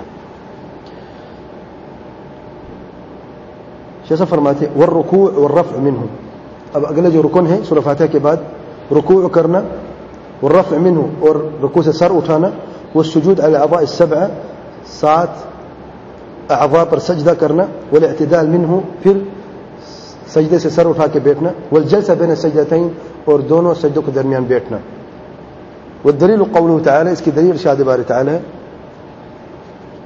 جیسا فرماتے والرکوع والرفع منه، اب اگلے جو رکن ہے سورہ فاتحہ کے بعد رکوع کرنا، والرفع منه، اور رکوع سے سر اٹھانا، والسجود علی الاعضاء السبع، سات اعضاء پر سجدہ کرنا، والاعتدال منه، پھر سجدے سے سر اٹھا کے بیٹھنا، والجلسہ بین السجدتین، اور دونوں سجدوں کے درمیان بیٹھنا. والدلیل قوله تعالی، اس کی دلیل ارشاد باری تعالی ہے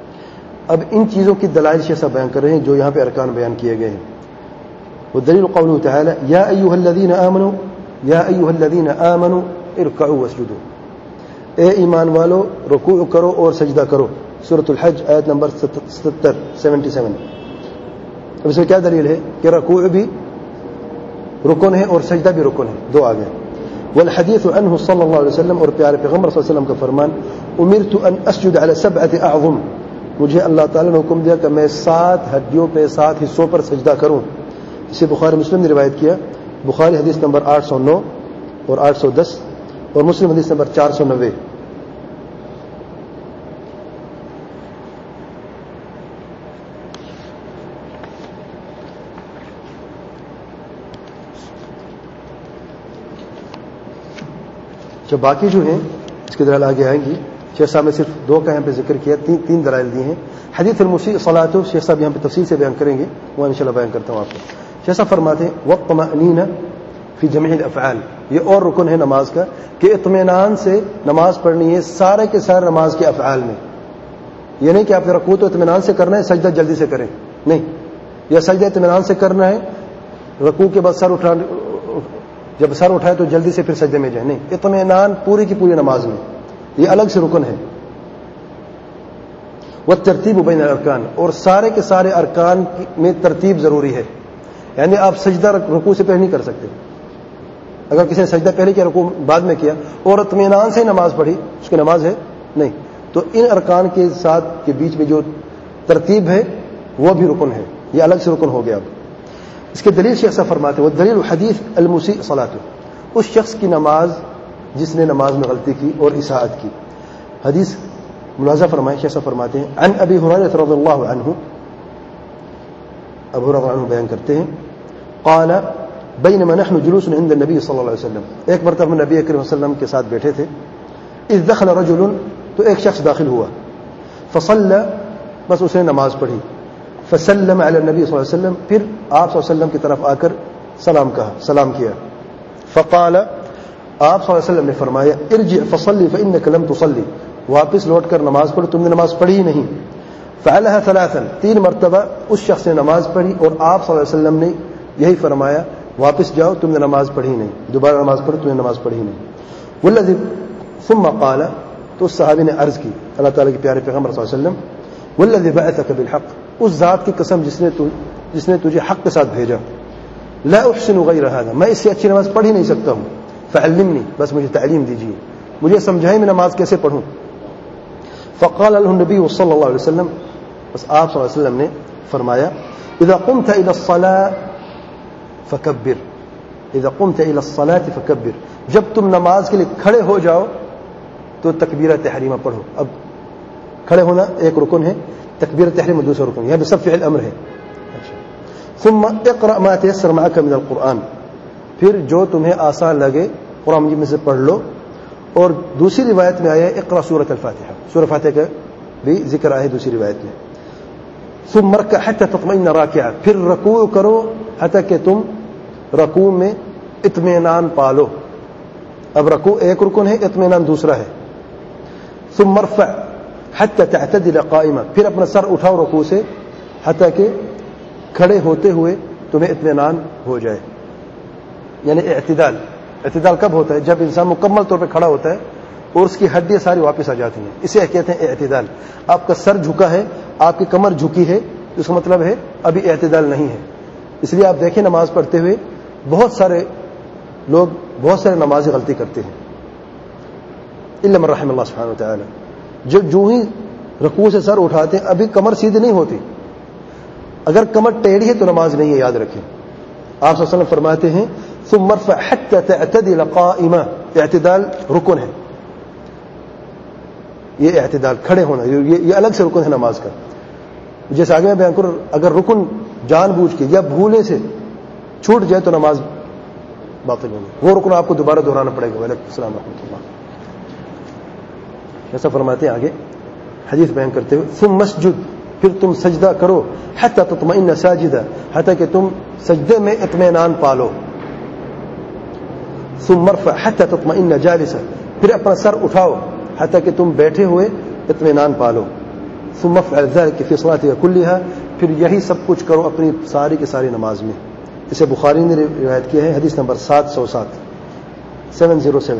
اب ان چیزوں کی دلائل شیخ صاحب بیان کر رہے ہیں جو یہاں پہ ارکان بیان کیے گئے ہیں. وہ دلیل قوله تعالی یا ایھا الذین آمنوا یا ایھا الذین آمنوا ارکعوا واسجدوا، اے ایمان والو رکوع کرو اور سجدہ کرو. سورۃ الحج آیت نمبر ستر سیونٹی سیون. اب اس میں کیا دلیل ہے کہ رکوع بھی رکن ہے اور سجدہ بھی رکن ہے، دو آگے. والحدیث عنہ صلی اللہ علیہ وسلم، اور پیارے پیغمبر صلی اللہ علیہ وسلم کا فرمان امرت ان اسجد علی سبعۃ اعظم، مجھے اللہ تعالی نے حکم دیا کہ میں سات ہڈیوں پہ سات حصوں پر سجدہ کروں. اسے بخاری مسلم نے روایت کیا. بخاری حدیث نمبر آٹھ سو نو اور آٹھ سو دس اور مسلم حدیث نمبر چار سو نوے. جو باقی جو ہیں اس کے دلائل آگے آئیں گی. شیخ صاحب نے صرف دو کا یہاں پہ ذکر کیا، تین تین دلائل دیے ہیں. حدیث المسیء صلاۃ شیخ صاحب یہاں پہ تفصیل سے بیان کریں گے، وہ انشاءاللہ بیان کرتا ہوں آپ کو. شیخ صاحب فرماتے ہیں والطمأنینہ فی جمیع الافعال، یہ اور رکن ہے نماز کا کہ اطمینان سے نماز پڑھنی ہے سارے کے سارے نماز کے افعال میں. یہ نہیں کہ آپ نے رکوع تو اطمینان سے کرنا ہے سجدہ جلدی سے کریں، نہیں. یا سجدہ اطمینان سے کرنا ہے، رکوع کے بعد سر اٹھا جب سر اٹھائے تو جلدی سے پھر سجدے میں جائیں، نہیں. اطمینان پوری کی پوری نماز میں، یہ الگ سے رکن ہے. والترتیب بین الارکان، اور سارے کے سارے ارکان میں ترتیب ضروری ہے. یعنی آپ سجدہ رکوع سے پہلے نہیں کر سکتے. اگر کسی نے سجدہ پہلے کیا رکوع بعد میں کیا اور اطمینان سے نماز پڑھی، اس کی نماز ہے نہیں. تو ان ارکان کے ساتھ کے بیچ میں جو ترتیب ہے وہ بھی رکن ہے، یہ الگ سے رکن ہو گیا. اب اس کے دلیل شیخ صاحب فرماتے ہیں وہ دلیل حدیث المسیء صلاۃ، اس شخص کی نماز جس نے نماز میں غلطی کی اور اساءت کی. حدیث ملاحظہ فرمائیں. شیخ صاحب فرماتے ہیں عن ابی ہریرہ رضی اللہ عنہ، ابو ہریرہ عنہ بیان کرتے ہیں قال بینما نحن جلوس عند النبی صلی اللہ علیہ وسلم، ایک مرتبہ نبی اکرم صلی اللہ علیہ وسلم کے ساتھ بیٹھے تھے. اذ دخل رجل، تو ایک شخص داخل ہوا. فصلى، بس اس نے نماز پڑھی. فسلم علی النبی صلی اللہ علیہ وسلم، پھر آپ صلی اللہ علیہ وسلم کی طرف آ کر سلام کہا، سلام کیا. فقال، آپ صلی اللہ علیہ وسلم نے فرمایا ارجع فصلی فانک لم تصلی، واپس لوٹ کر نماز پڑھ، تم نے نماز پڑھی ہی نہیں. فعلها ثلاثا، تین مرتبہ اس شخص نے نماز پڑھی اور آپ صلی اللہ علیہ وسلم نے یہی فرمایا واپس جاؤ، تم نے نماز پڑھی نہیں، دوبارہ نماز پڑھو، تم نے نماز پڑھی نہیں. والذی ثم قال، تو اس صحابی نے عرض کی اللہ تعالیٰ کے پیارے پیغمبر صلی اللہ علیہ وسلم والذی بعثک بالحق، اس ذات کی قسم جس نے جس نے تجھے حق کے ساتھ بھیجا، لا احسن غیر هذا، میں اس سے اچھی نماز پڑھ ہی نہیں سکتا ہوں. فعلمنی، بس مجھے تعلیم دیجیے، مجھے سمجھائیں میں نماز کیسے پڑھوں. فقال له النبی صلی اللہ علیہ وسلم، بس آپ صلی اللہ علیہ وسلم نے فرمایا اذا قمت الى الصلاة فکبر، اذا قمت الى الصلاة فکبر، جب تم نماز کے لیے کھڑے ہو جاؤ تو تکبیرہ تحریمہ پڑھو. اب کھڑے ہونا ایک رکن ہے، تکبیرہ تحریمہ دوسرا رکن ہے، یہاں پہ سب فعل امر ہے. ثم اقرأ ما تيسر معك من القرآن، پھر جو تمہیں آسان لگے قرآن مجید میں سے پڑھ لو. اور دوسری روایت میں آیا اقرأ سورۃ الفاتحہ، سورۃ فاتحہ کا بھی ذکر آیا دوسری روایت میں. ثم اركع حتى تطمئن راكعا، پھر رکوع کرو حتیٰ کہ تم رکوع میں اطمینان پالو. اب رکوع ایک رکن ہے، اطمینان دوسرا ہے. ثم ارفع حتى تعتدل قائما، پھر اپنا سر اٹھاؤ رکوع سے حتیٰ کہ کھڑے ہوتے ہوئے تمہیں اطمینان ہو جائے. یعنی اعتدال، اعتدال کب ہوتا ہے؟ جب انسان مکمل طور پہ کھڑا ہوتا ہے اور اس کی ہڈیاں ساری واپس آ جاتی ہیں، اسے کہتے ہیں اعتدال. آپ کا سر جھکا ہے، آپ کی کمر جھکی ہے، اس کا مطلب ہے ابھی اعتدال نہیں ہے. اس لیے آپ دیکھیں نماز پڑھتے ہوئے بہت سارے لوگ بہت سارے نمازی غلطی کرتے ہیں، الا من رحم اللہ سبحانہ وتعالی. جو جو ہی رکوع سے سر اٹھاتے ہیں ابھی کمر سیدھی نہیں ہوتی. اگر کمر ٹیڑھی ہے تو نماز نہیں ہے، یاد رکھیں. آپ صلی اللہ علیہ وسلم فرماتے ہیں ثم ارفع حتى تعتدل قائما، اعتدال رکن ہے. یہ اعتدال کھڑے ہونا یہ, یہ الگ سے رکن ہے نماز کا. جیسے آگے میں بیان کروں، اگر رکن جان بوجھ کے یا بھولے سے چھوٹ جائے تو نماز باطل ہوگی، وہ رکن آپ کو دوبارہ دہرانا پڑے گا. وعلیکم السلام ورحمۃ اللہ. ایسا فرماتے ہیں آگے حدیث بیان کرتے ہوئے ثم مسجد، پھر تم سجدہ کرو حتی تطمئن ساجدہ، حتی کہ تم سجدے میں اطمینان پالو. ثم ارفع حتی تطمئن جالسا، پھر اپنا سر اٹھاؤ حتی کہ تم بیٹھے ہوئے اطمینان پالو. ثم افعل ذلك في صلاتك كلها، پھر یہی سب کچھ کرو اپنی ساری کی ساری نماز میں. اسے بخاری نے روایت کیا ہے، حدیث نمبر سات سو سات سیون زیرو سیون.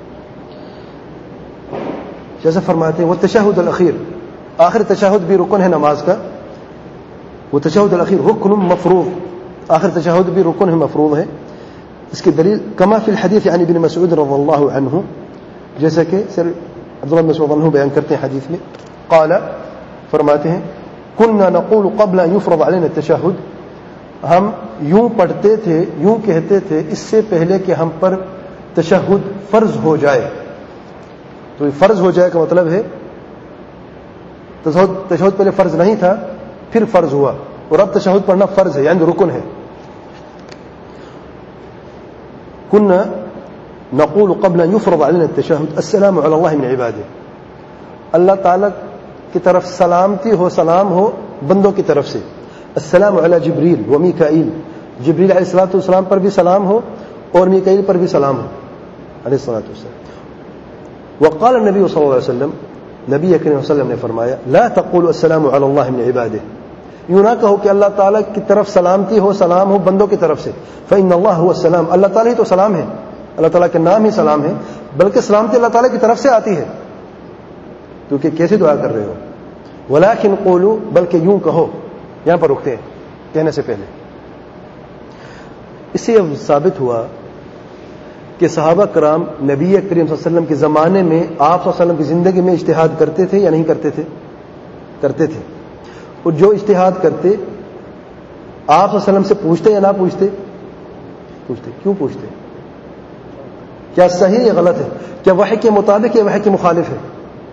جیسے فرماتے ہیں وہ تشہد الاخیر، آخر تشہد بھی رکن ہے نماز کا. وہ تشہد الاخیر رکن مفروض، آخر تشہد بھی رکن ہے، مفروض ہے. اس کی دلیل کما فی الحدیث عن ابن مسعود رضی اللہ عنہ، جیسا کہ سر عبداللہ بن مسعود عنہ بیان کرتے ہیں حدیث میں. قال، فرماتے ہیں کننا نقول قبل ان یفرض علینا التشہد، ہم یوں پڑھتے تھے، یوں کہتے تھے اس سے پہلے کہ ہم پر تشہد فرض ہو جائے. تو یہ فرض ہو جائے کا مطلب ہے تشہد تشہد پہلے فرض نہیں تھا، پھر فرض ہوا، اور اب تشہد پڑھنا فرض ہے، یعنی رکن ہے. کننا نقول قبل ان یفرض علینا التشہد السلام علی اللہ من عباده، اللہ تعالی کی طرف سلامتی ہو، سلام ہو بندوں کی طرف سے. السلام علی جبریل و میکائیل، جبریل علیہ الصلوۃ والسلام پر بھی سلام ہو اور میکائیل پر بھی سلام ہو علیہ الصلوۃ والسلام. وقال النبی صلی اللہ علیہ وسلم، نبی کریم صلی اللہ علیہ وسلم نے فرمایا لا تقولوا السلام علی اللہ من عباده، یوں نہ کہو کہ اللہ تعالیٰ کی طرف سلامتی ہو، سلام ہو بندوں کی طرف سے. فإن اللہ هو السلام، اللہ تعالیٰ ہی تو سلام ہے، اللہ تعالیٰ کے نام ہی سلام ہے، بلکہ سلامتی اللہ تعالیٰ کی طرف سے آتی ہے. تو کہ کیسے دعا کر رہے ہو؟ ولکن قولوا، بلکہ یوں کہو. یہاں پر رکتے ہیں کہنے سے پہلے. اس سے یہ ثابت ہوا کہ صحابہ کرام نبی کریم صلی اللہ علیہ وسلم کے زمانے میں آپ صلی اللہ علیہ وسلم کی زندگی میں اجتہاد کرتے تھے یا نہیں کرتے تھے؟ کرتے تھے. اور جو اجتہاد کرتے آپ صلی اللہ علیہ وسلم سے پوچھتے یا نہ پوچھتے؟ پوچھتے. کیوں پوچھتے؟ کیا صحیح یا غلط ہے؟ کیا وحی کے مطابق یا وحی کے مخالف ہے؟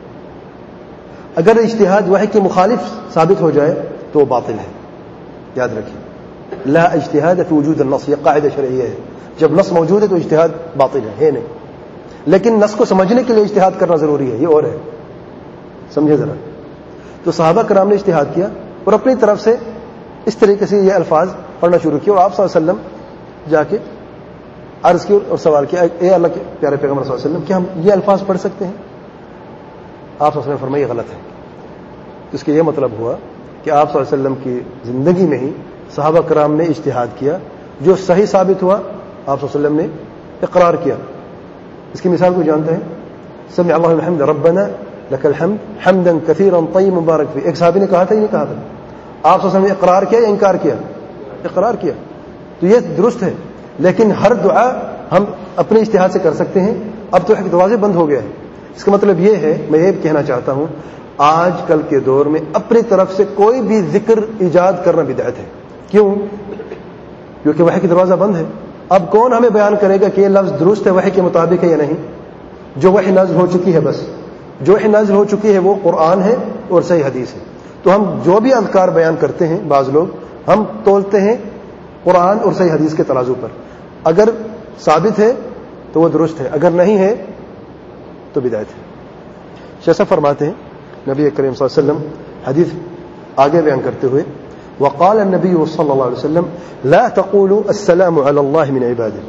اگر اجتہاد وحی کے مخالف ثابت ہو جائے تو وہ باطل ہے. یاد رکھیے لا اجتہاد فی وجود النص، یہ قاعدہ شرعیہ ہے. جب نص موجود ہے تو اجتہاد باطل ہے، ہے نہیں. لیکن نص کو سمجھنے کے لیے اجتہاد کرنا ضروری ہے، یہ اور ہے، سمجھے ذرا. تو صحابہ کرام نے اجتہاد کیا اور اپنی طرف سے اس طریقے سے یہ الفاظ پڑھنا شروع کیا، اور آپ صلی اللہ علیہ وسلم جا کے عرض کی اور سوال کیا اے اللہ کے پیارے پیغمبر صلی اللہ علیہ وسلم کیا ہم یہ الفاظ پڑھ سکتے ہیں؟ آپ صلی اللہ علیہ وسلم نے فرمایا یہ غلط ہے. اس کا یہ مطلب ہوا کہ آپ صلی اللہ علیہ وسلم کی زندگی میں ہی صحابہ کرام نے اجتہاد کیا، جو صحیح ثابت ہوا آپ صلی اللہ علیہ وسلم نے اقرار کیا. اس کی مثال کو جانتے ہیں؟ سمع اللہ الحمد ربنا لک الحمد حمدا کثیرا طیبا مبارک فیہ. ایک صحابی نے کہا تھا یا نہیں کہا تھا؟ آپ صلی اللہ علیہ وسلم نے اقرار کیا یا انکار کیا؟ اقرار کیا. تو یہ درست ہے. لیکن ہر دعا ہم اپنے اجتہاد سے کر سکتے ہیں. اب تو ایک دروازے بند ہو گیا ہے. اس کا مطلب یہ ہے، میں یہ کہنا چاہتا ہوں آج کل کے دور میں اپنی طرف سے کوئی بھی ذکر ایجاد کرنا بدعت ہے. کیوں؟ کیونکہ وحی کا دروازہ بند ہے. اب کون ہمیں بیان کرے گا کہ یہ لفظ درست ہے، وحی کے مطابق ہے یا نہیں؟ جو وحی نازل ہو چکی ہے، بس جو وحی نازل ہو چکی ہے وہ قرآن ہے اور صحیح حدیث ہے. تو ہم جو بھی اذکار بیان کرتے ہیں، بعض لوگ ہم تولتے ہیں قرآن اور صحیح حدیث کے ترازو پر. اگر ثابت ہے تو وہ درست ہے، اگر نہیں ہے تو بدعت ہے. جیسا فرماتے ہیں نبی کریم صلی اللہ علیہ وسلم حدیث آگے بیان کرتے ہوئے وقال النبی صلی اللہ علیہ وسلم لا تقولوا السلام علی اللہ من عباده،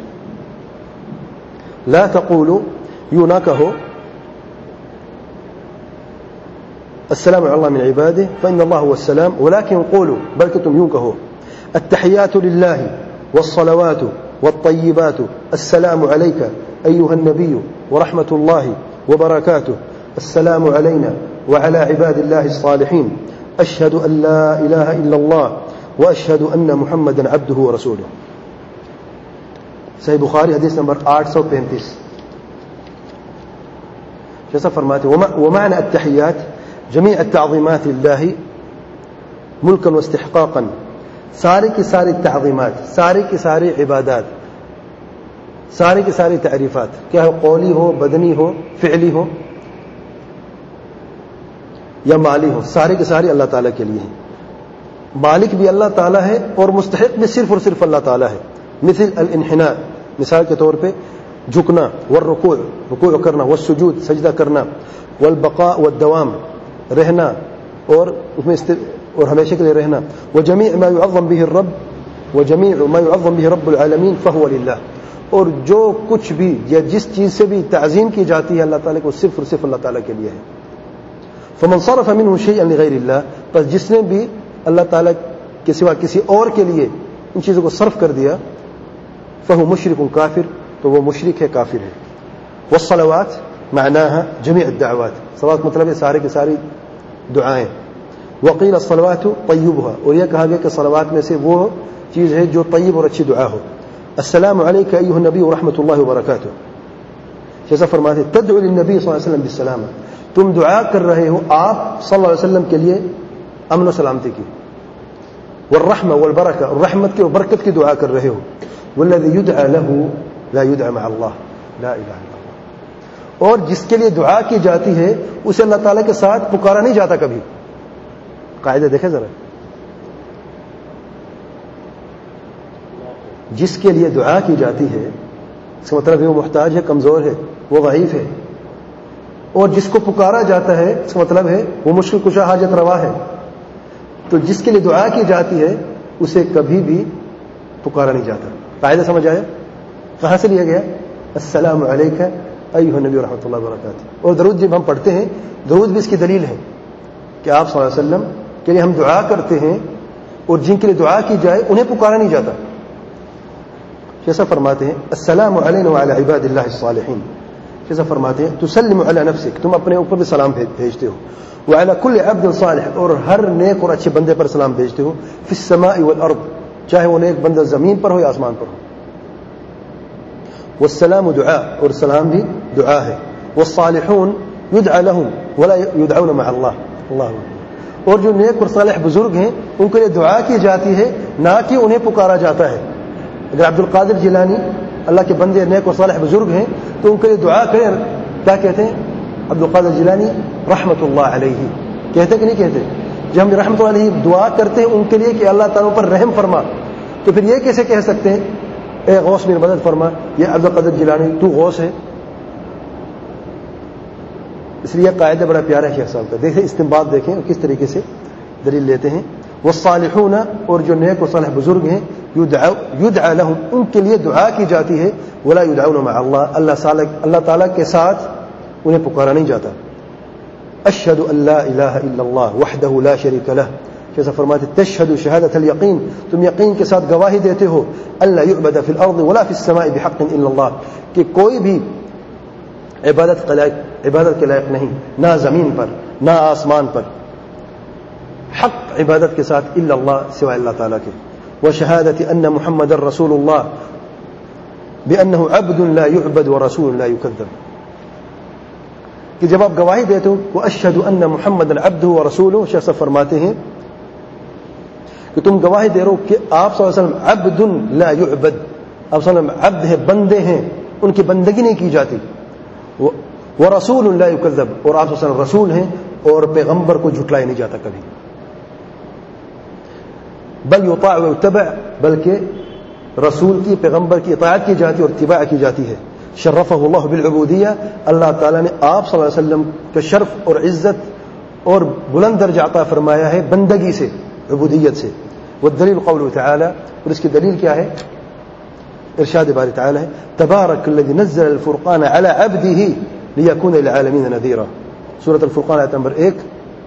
لا تقولوا، یوں نہ کہو السلام علی اللہ من عباده فإن الله هو السلام، ولكن قولوا، بلکہ تم یوں کہو التحیات للہ والصلوات والطیبات السلام علیک ایها النبی ورحمۃ اللہ وبرکاتہ السلام علینا وعلى عباد الله الصالحين اشهد ان لا اله الا الله واشهد ان محمدا عبده ورسوله. صحیح بخاری حدیث نمبر آٹھ سو پینتیس. جیسا فرماتے ومعنى التحيات جميع التعظيمات لله ملكا واستحقاقا، سارے کی ساری تعظیمات، سارے کی ساری عبادات، سارے کی ساری تعریفات، کیا ہو، قولی ہو، بدنی ہو، فعلی ہو یا مالی ہو، سارے کے سارے اللہ تعالیٰ کے لیے ہیں. مالک بھی اللہ تعالیٰ ہے اور مستحق بھی صرف اور صرف اللہ تعالیٰ ہے. مثل الانحناء، مثال کے طور پہ جھکنا، والرکوع، رکوع کرنا، والسجود، سجدہ کرنا، والبقاء والدوام، رہنا اور اس میں اور ہمیشہ کے لیے رہنا، وجميع ما يعظم به الرب وجميع ما يعظم به رب العالمین فهو للہ، اور جو کچھ بھی یا جس چیز سے بھی تعظیم کی جاتی ہے اللہ تعالیٰ کو، صرف اور صرف اللہ تعالیٰ کے لیے ہے. فمن صرف منه شيئا لغير الله، پس جس نے بھی اللہ تعالیٰ کے سوا کسی اور کے لیے ان چیزوں کو صرف کر دیا، فهو مشرک کافر، تو وہ مشرک ہے، کافر ہے. والصلوات معناها جميع الدعوات، صلوات مطلب ہے سارے کے ساری دعائیں. وقیل الصلوات طیبها، اور یہ کہا گیا کہ صلوات میں سے وہ چیز ہے جو طیب اور اچھی دعا ہو. السلام علیک ایھا النبی ورحمۃ اللہ وبرکاتہ، جیسا فرماتے تدعو للنبی صلی اللہ علیہ وسلم بالسلام، تم دعا کر رہے ہو آپ صلی اللہ علیہ وسلم کے لیے امن و سلامتی کی. والرحمہ والبرکہ، اور رحمت کی اور برکت کی دعا کر رہے ہو. والذی یدعى له لا يدعى مع اللہ لا الہ الا اللہ، اور جس کے لیے دعا کی جاتی ہے اسے اللہ تعالیٰ کے ساتھ پکارا نہیں جاتا کبھی. قاعدہ دیکھیں ذرا، جس کے لیے دعا کی جاتی ہے اس کا مطلب ہے وہ محتاج ہے، کمزور ہے، وہ ضعیف ہے. اور جس کو پکارا جاتا ہے اس کا مطلب ہے وہ مشکل کشا حاجت روا ہے. تو جس کے لیے دعا کی جاتی ہے اسے کبھی بھی پکارا نہیں جاتا. قاعدہ سمجھ آیا؟ کہاں سے لیا گیا؟ السلام علیکہ ایھا النبی ورحمۃ اللہ وبرکاتہ. اور درود جب ہم پڑھتے ہیں، درود بھی اس کی دلیل ہے کہ آپ صلی اللہ علیہ وسلم کے لیے ہم دعا کرتے ہیں، اور جن کے لیے دعا کی جائے انہیں پکارا نہیں جاتا. جیسا فرماتے ہیں السلام علینا وعلی عباد اللہ الصالحین، جیسا فرماتے ہیں تسلم علی نفسک، تم اپنے اوپر بھی سلام بھیجتے ہو. وعلی کل عبد صالح، اور ہر نیک اور اچھے بندے پر سلام بھیجتے ہو. فی السماء والارض، چاہے وہ نیک بندہ زمین پر ہو یا آسمان پر ہو. والسلام دعاء، اور سلام بھی دعا ہے. والصالحون يدعى لهم ولا يدعون مع الله. اللہ، اور جو نیک اور صالح بزرگ ہیں ان کے لیے دعا کی جاتی ہے، نہ کہ انہیں پکارا جاتا ہے. اگر عبد القادر جیلانی اللہ کے بندے نیک اور صالح بزرگ ہیں تو ان کے لیے دعا کریں، کیا کہتے ہیں؟ عبد القادر جیلانی رحمۃ اللہ علیہ کہتے کہ نہیں کہتے؟ جب ہم رحمۃ اللہ علیہ دعا کرتے ہیں ان کے لیے کہ اللہ تعالیٰ پر رحم فرما، تو پھر یہ کیسے کہہ سکتے ہیں اے غوث میری مدد فرما، یہ عبد القادر جیلانی تو غوث ہے؟ اس لیے قاعدہ بڑا پیارا ہے شیخ صاحب کا. دیکھیں استنباط دیکھیں کس طریقے سے دلیل لیتے ہیں. والصالحون، اور جو نیک اور صالح بزرگ ہیں، یدعى لهم، ان کے لیے دعا کی جاتی ہے. ولا يدعون مع اللہ، اللہ تعالیٰ کے ساتھ انہیں پکارا نہیں جاتا. اشهد ان لا الہ الا اللہ وحدہ لا شریک لہ، جیسا فرماتے تشہد شہادۃ الیقین، تم یقین کے ساتھ گواہی دیتے ہو ان لا یعبد فی الارض ولا فی السماء بحق الا اللہ، کہ کوئی بھی عبادت کے لائق عبادت کے لائق نہیں، نہ زمین پر نہ آسمان پر، حق عبادت کے ساتھ الا اللہ، سوائے اللہ تعالیٰ کے. وشہادت ان محمد رسول اللہ بانہ عبد لا يعبد ورسول لا يكذب، کہ جب آپ گواہی دیتے ہو وہ اشہد ان محمد عبدہ ورسولہ، شیخ فرماتے ہیں کہ تم گواہی دے رہو کہ آپ صلی اللہ علیہ وسلم عبد لا يعبد، آپ صلی اللہ علیہ وسلم عبد ہے، بندے ہیں، ان کی بندگی نہیں کی جاتی. ورسول لا يكذب، اور آپ صلی اللہ علیہ وسلم رسول ہیں اور پیغمبر کو جھٹلایا نہیں جاتا کبھی. بل یطاع و یتبع، بلکہ رسول کی پیغمبر کی اطاعت کی جاتی اور اتباع کی جاتی ہے. شرفہ اللہ بالعبودیہ، اللہ تعالیٰ نے آپ صلی اللہ علیہ وسلم کا شرف اور عزت اور بلند درجہ عطا فرمایا ہے بندگی سے، عبودیت سے. والدلیل قوله تعالی، اور اس کی دلیل کیا ہے؟ ارشاد باری تعالی ہے تبارک الذی نزل الفرقان علی عبده لیکون للعالمین نذیرا، سورۃ الفرقان آیت نمبر ایک.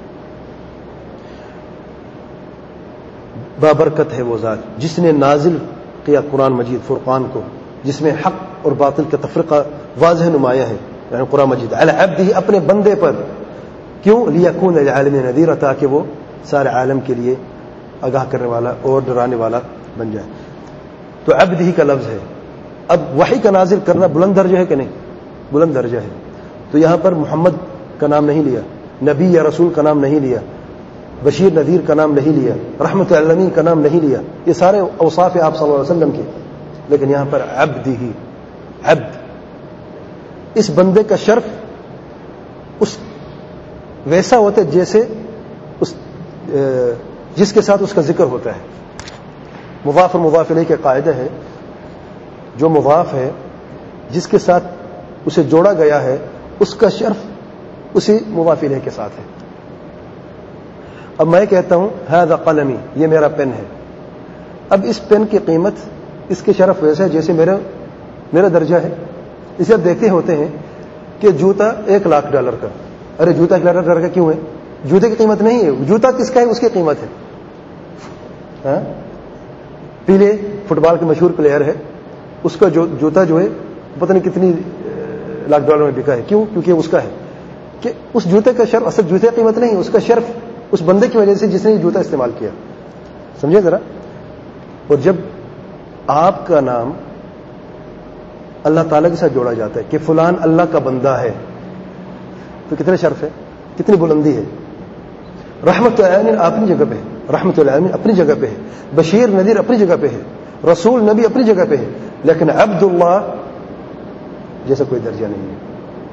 بابرکت ہے وہ ذات جس نے نازل کیا قرآن مجید فرقان کو، جس میں حق اور باطل کا تفرقہ واضح نمایاں ہے، یعنی قرآن مجید علی عبدہ، اپنے بندے پر. کیوں؟ لیکون للعالمین نذیرا، تاکہ وہ سارے عالم کے لیے آگاہ کرنے والا اور ڈرانے والا بن جائے. تو عبد ہی کا لفظ ہے. اب وحی کا نازل کرنا بلند درجہ ہے کہ نہیں؟ بلند درجہ ہے. تو یہاں پر محمد کا نام نہیں لیا، نبی یا رسول کا نام نہیں لیا، بشیر نذیر کا نام نہیں لیا، رحمت العالمین کا نام نہیں لیا. یہ سارے اوصاف آپ صلی اللہ علیہ وسلم کے، لیکن یہاں پر عبد ہی، عبد، اس بندے کا شرف اس ویسا ہوتا ہے جیسے اس جس کے ساتھ اس کا ذکر ہوتا ہے. مضاف اور مضاف الیہ کا قاعدہ ہے، جو مضاف ہے جس کے ساتھ اسے جوڑا گیا ہے اس کا شرف اسی مضاف الیہ کے ساتھ ہے. اب میں کہتا ہوں ھذا قلمی، یہ میرا پین ہے. اب اس پین کی قیمت، اس کے شرف ویسا ہے جیسے میرا میرا درجہ ہے. اسے اب دیکھتے ہوتے ہیں کہ جوتا ایک لاکھ ڈالر کا، ارے جوتا ایک لاکھ ڈالر کا کیوں ہے؟ جوتے کی قیمت نہیں ہے. جوتا کس کا ہے اس کی قیمت ہے. ہاں پیلے فٹ بال کے مشہور پلیئر ہے, اس کا جو جوتا جو ہے پتہ نہیں کتنی لاکھ ڈالر میں بکا ہے. کیوں؟ کیونکہ اس کا ہے. کہ اس جوتے کا شرف اصل جوتے کی قیمت نہیں, اس کا شرف اس بندے کی وجہ سے جس نے یہ جوتا استعمال کیا. سمجھے ذرا. اور جب آپ کا نام اللہ تعالیٰ کے ساتھ جوڑا جاتا ہے کہ فلان اللہ کا بندہ ہے, تو کتنے شرف ہے, کتنی بلندی ہے. رحمت العالمین اپنی جگہ پہ ہے, رحمت العالمین اپنی جگہ پہ ہے, بشیر نذیر اپنی جگہ پہ ہے, رسول نبی اپنی جگہ پہ ہے, لیکن عبد اللہ جیسا کوئی درجہ نہیں ہے.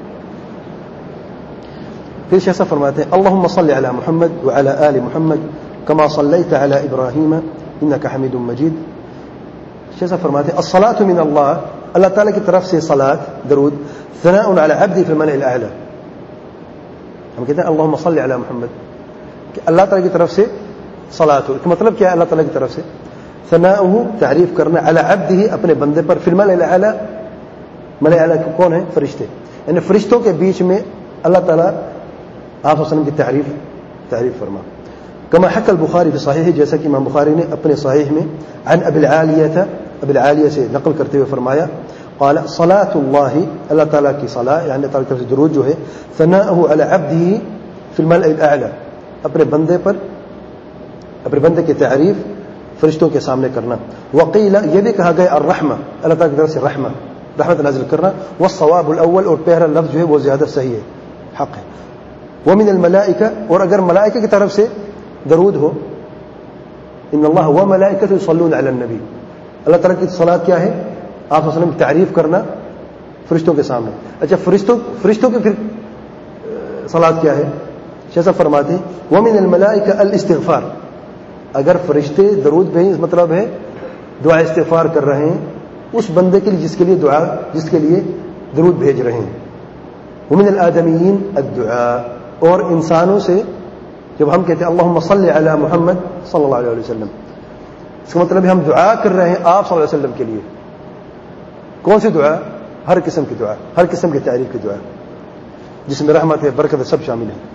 پھر شیخ صاحب فرماتے ہیں اللہم صلی علی محمد وعلی آل محمد کما صلیت علی ابراہیم انک حمید مجید. شیخ صاحب فرماتے ہیں الصلاۃ من اللہ, اللہ تعالیٰ کی طرف سے صلاۃ درود ثناء علی عبدی فی الملأ الاعلی. ہم کہتے ہیں اللہم صلی علی محمد کہ اللہ تعالیٰ کی طرف سے صلاۃ ہو. مطلب کیا ہے اللہ تعالیٰ کی طرف سے؟ ثناؤہ تعریف کرنا, علی عبدہ اپنے بندے پر, فی الملأ الاعلی, ملأ اعلی کون ہیں؟ فرشتے. یعنی فرشتوں کے بیچ میں اللہ تعالیٰ آپ صلی اللہ علیہ وسلم کی تعریف تعریف فرما. کما حکی البخاری فی صحیح, جیسا کہ امام بخاری نے اپنے صحیح میں عن ابی العالیہ تھا, ابی العالیہ سے نقل کرتے ہوئے فرمایا قال صلاۃ اللہ, اللہ تعالیٰ کی صلاۃ یعنی اللہ تعالیٰ کی طرف سے درود جو ہے, ثناؤہ علی عبدہ فی الملأ الاعلی, اپنے بندے پر, اپنے بندے کی تعریف فرشتوں کے سامنے کرنا. وقیل, یہ بھی کہا گیا الرحمہ, اللہ تعالیٰ کی طرف سے رحمہ, رحمت نازل کرنا. والصواب الاول, اور پہلا لفظ جو ہے وہ زیادہ صحیح ہے, حق ہے. ومن الملائکہ, اور اگر ملائکہ کی طرف سے درود ہو, ان اللہ وملائکۃ یصلون علی النبی, اللہ تعالیٰ کی صلاۃ کیا ہے؟ آپ صلی اللہ علیہ وسلم کی تعریف کرنا فرشتوں کے سامنے. اچھا فرشتوں فرشتوں کی پھر صلاۃ کیا ہے؟ شیخ صاحب فرماتے ہیں ومن الملائکہ الاستغفار, اگر فرشتے درود بھیج مطلب ہے دعا استغفار کر رہے ہیں اس بندے کے لیے جس کے لیے دعا جس کے لیے درود بھیج رہے ہیں. ومن الآدمین الدعاء, اور انسانوں سے جب ہم کہتے ہیں اللہم صلی علی محمد صلی اللہ علیہ وسلم, اس کا مطلب ہے ہم دعا کر رہے ہیں آپ صلی اللہ علیہ وسلم کے لیے. کون سی دعا؟ ہر قسم کی دعا, ہر قسم کی تعریف کی دعا جس میں رحمت ہے, برکت ہے, سب شامل ہیں.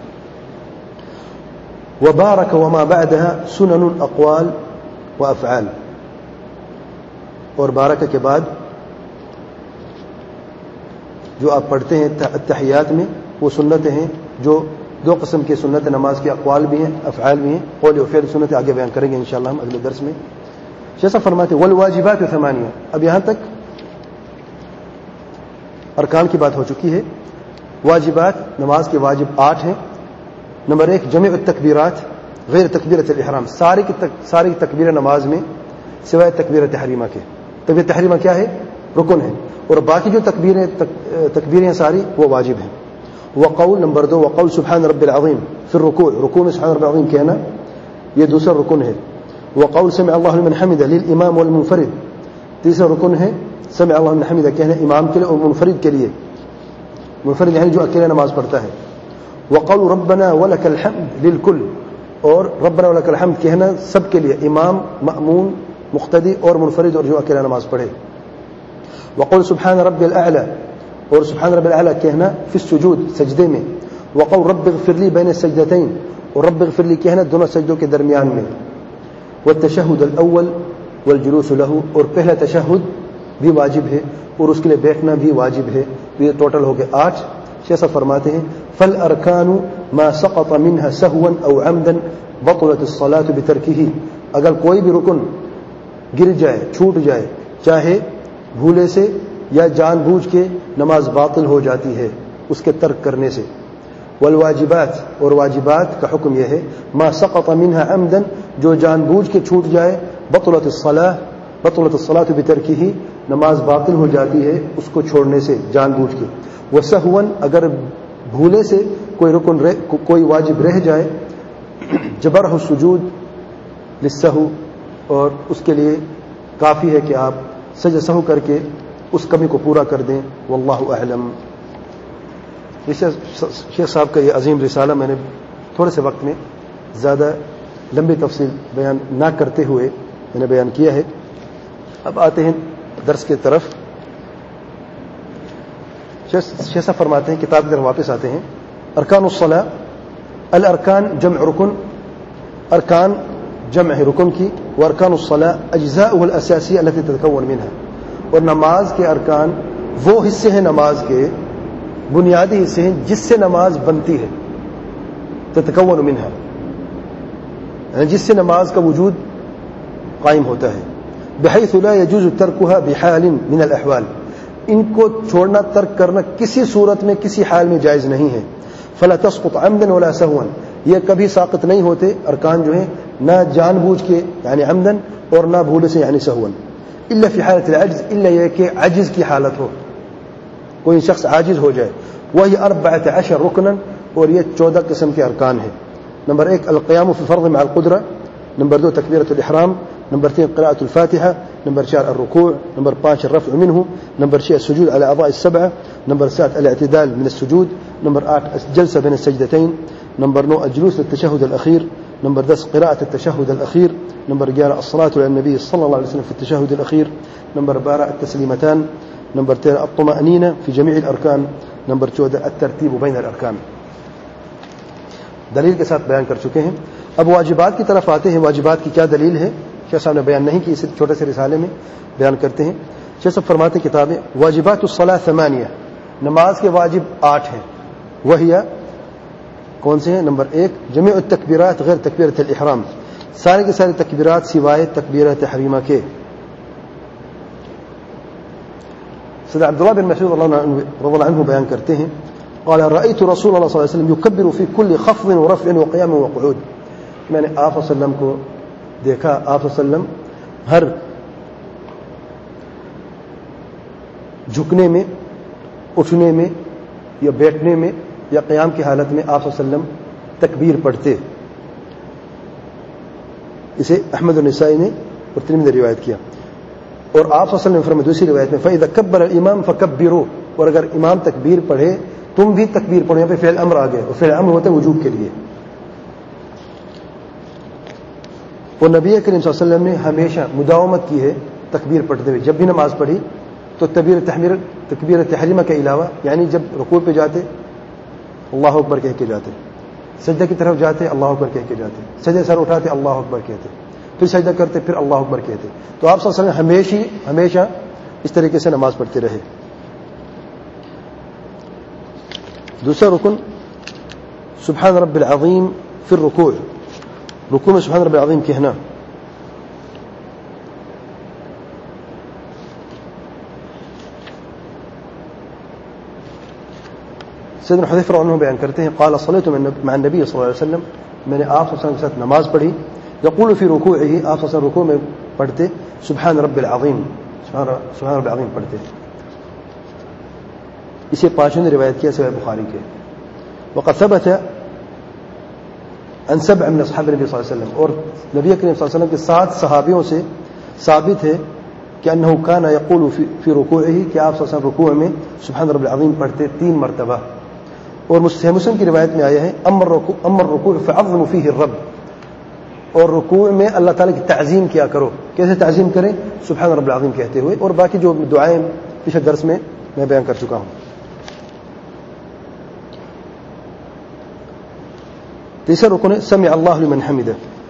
وبارک وما بعدها سنن اقوال وافعال, اور بارکہ کے بعد جو آپ پڑھتے ہیں التحیات میں وہ سنتیں ہیں, جو دو قسم کے سنت نماز کے اقوال بھی ہیں, افعال بھی ہیں. قول و فعل سنت آگے بیان کریں گے انشاءاللہ ہم اگلے درس میں. جیسا فرماتے والواجبات ثمانیہ, اب یہاں تک ارکان کی بات ہو چکی ہے. واجبات, نماز کے واجب آٹھ ہیں. نمبر ایک جمع التکبیرات غیر تکبیرۃ الاحرام, ساری کی تک ساری تکبیر نماز میں سوائے تکبیر تحریمہ کے. تکبیر تحریمہ کیا ہے؟ رکن ہے, اور باقی جو تکبیریں تکبیریں ساری وہ واجب ہیں. وقول, نمبر دو وقول سبحان رب العظیم پھر رکوع, رکوع میں سبحان رب العظیم کہنا یہ دوسرا رکن ہے. وقول سمع اللہ لمن حمدہ للامام والمنفرد, تیسرا رکن ہے سمع اللہ لمن حمدہ کہنا امام کے لیے اور منفرد کے لیے, منفرد یعنی جو اکیلے نماز پڑھتا ہے. وقول ربنا ولک الحمد للکل, اور ربنا ولک الحمد کہنا سب کے لیے, امام, مأمون, مقتدی اور منفرد اور جو اکیلا نماز پڑھے. وقول سبحان رب الاعلی, اور سبحان رب الاعلی کہنا فی السجود سجدے میں. وقول رب اغفر لی بین السجدتین, اور رب اغفر لی کہنا دونوں سجدوں کے درمیان میں. والتشہد الاول والجلوس له, اور پہلا تشہد بھی واجب ہے اور اس کے لیے بیٹھنا بھی واجب ہے. یہ ٹوٹل ہو گئے آٹھ. شیخ صاحب فرماتے ہیں فالارکان ما سقط منها سهوا او عمدا بطلت الصلاة بترکه, اگر کوئی بھی رکن گر جائے, چھوٹ جائے, چاہے بھولے سے یا جان بوجھ کے, نماز باطل ہو جاتی ہے اس کے ترک کرنے سے. والواجبات, اور واجبات کا حکم یہ ہے ما سقط منها عمدا, جو جان بوجھ کے چھوٹ جائے, بطلت الصلاة بطلت الصلاة بترکه, نماز باطل ہو جاتی ہے اس کو چھوڑنے سے جان بوجھ کے. وسہوا, اگر بھولے سے کوئی رکن رہ, کوئی واجب رہ جائے, جبرہ السجود للسہو, اور اس کے لیے کافی ہے کہ آپ سجدہ سہو کر کے اس کمی کو پورا کر دیں. واللہ اعلم. شیخ صاحب کا یہ عظیم رسالہ میں نے تھوڑے سے وقت میں زیادہ لمبی تفصیل بیان نہ کرتے ہوئے میں نے بیان کیا ہے. اب آتے ہیں درس کی طرف. شیخ صاحب فرماتے ہیں, کتاب کی طرف واپس آتے ہیں. ارکان الصلاۃ الارکان جمع رکن، ارکان جمع رکن کی، وارکان الصلاة اجزاؤه الاساسیہ التي تتکون منها، اور نماز کے ارکان وہ حصے ہیں نماز کے بنیادی حصے ہیں جس سے نماز بنتی ہے، تتکون منها یعنی جس سے نماز کا وجود قائم ہوتا ہے، بحيث لا يجوز تركها بحال من الاحوال، ان کو چھوڑنا ترک کرنا کسی صورت میں کسی حال میں جائز نہیں ہے، فلا تسقط عمدا ولا سهوا، یہ کبھی ساقط نہیں ہوتے ارکان جو ہیں، نہ جان بوجھ کے یعنی عمدن اور نہ بھولے سے یعنی سهوا، الا في حالة العجز، الا یہ کہ عجز کی حالت ہو، کوئی شخص عاجز ہو جائے، وہی اربعة عشر رکنا، اور یہ چودہ قسم کے ارکان ہیں۔ نمبر ایک القیام فی الفرض مع القدرة، نمبر دو تکبیرۃ الاحرام، نمبر تین قراءة الفاتحة، نمبر چار الركوع، نمبر پانچ الرفع منه، نمبر چھ السجود على اعضاء السبعة، نمبر سات الاعتدال من السجود، نمبر آٹھ الجلسة بين السجدتين، نمبر نو الجلوس للتشهد الأخير، نمبر دس قراءة التشهد الأخير، نمبر گیارہ الصلاة على النبي صلى الله عليه وسلم في التشهد الأخير، نمبر بارہ التسليمتان، نمبر تیرہ الطمأنينة في جميع الأركان، نمبر چودہ الترتيب بين الأركان۔ دلیل کے ساتھ بیان کر چکے ہیں، اب واجبات کی طرف آتے ہیں۔ واجبات کی کیا دلیل ہے؟ شیخ صاحب نے بیان نہیں کی، اس چھوٹے سے رسالے میں بیان کرتے ہیں۔ شیخ صاحب فرماتے ہیں کتابیں واجبات الصلاة ثمانیہ، نماز کے واجب آٹھ ہیں، وہی کون سے ہیں؟ نمبر ایک جميع التکبیرات غیر تکبیرۃ الاحرام، سارے کے سارے تکبیرات سوائے تکبیرہ تحریمہ کے۔ سیدنا عبداللہ بن مسعود رضی اللہ عنہ بیان کرتے ہیں قال رأيت رسول اللہ صلی اللہ علیہ وسلم يكبر في كل خفض ورفع وقيام وقعود، میں نے آپ صلی اللہ علیہ وسلم کو دیکھا، آپ صلی اللہ علیہ وسلم ہر جھکنے میں، اٹھنے میں یا بیٹھنے میں یا قیام کی حالت میں آپ صلی اللہ علیہ وسلم تکبیر پڑھتے۔ اسے احمد النسائی نے اور ترمذی نے روایت کیا، اور آپ صلی اللہ علیہ وسلم نے فرمایا دوسری روایت میں فَإِذَا كَبَّرَ الْإِمَامُ فَكَبِّرُوا، اور اگر امام تکبیر پڑھے تم بھی تکبیر پڑھو۔ یہاں پہ فعل امر آ گیا، اور فعل امر ہوتا ہے وجوب کے لیے۔ اور نبی کریم صلی اللہ علیہ وسلم نے ہمیشہ مداومت کی ہے تکبیر پڑھتے ہوئے، جب بھی نماز پڑھی تو تکبیر تحمیر تکبیر تحریمہ کے علاوہ، یعنی جب رکوع پہ جاتے اللہ اکبر کہہ کے جاتے، سجدہ کی طرف جاتے اللہ اکبر کہہ کے جاتے، سجدے سر اٹھاتے اللہ اکبر کہتے، پھر سجدہ کرتے پھر اللہ اکبر کہتے۔ تو آپ صلی اللہ علیہ وسلم ہمیشہ ہمیشہ اس طریقے سے نماز پڑھتے رہے۔ دوسرا رکن سبحان رب العظیم فی الرکوع، رکوع میں سبحان رب العظیم کہنا۔ سیدنا حذیفہ رضی اللہ عنہ بیان کرتے ہیں قال صلیت مع النبی صلی اللہ علیہ وسلم، میں نے آپ صلی اللہ علیہ وسلم کے ساتھ نماز پڑھی، یقول فی رکوعہ، آپ صلی اللہ علیہ وسلم رکوع میں پڑھتے سبحان رب العظیم، سبحان رب العظیم پڑھتے۔ اسے پانچوں نے روایت کیا سوائے بخاری کے۔ وقد ثبت عن سبع من اصحاب النبی صلی اللہ علیہ وسلم، اور نبی کریم صلی اللہ علیہ وسلم کے سات صحابیوں سے ثابت ہے کہ انه كان يقول في ركوعه کہ آپ صلی اللہ علیہ وسلم رکوع میں سبحان رب العظیم پڑھتے تین مرتبہ۔ اور صحیح مسلم کی روایت میں آیا ہے امر رکوع امر رکوع فعظموا فيه الرب، اور رکوع میں اللہ تعالیٰ کی تعظیم کیا کرو۔ کیسے تعظیم کریں؟ سبحان رب العظیم کہتے ہوئے، اور باقی جو دعائیں پچھلے درس میں میں بیان کر چکا ہوں۔ تیسرا رکن ہے سمع اللہ لمن حمدہ،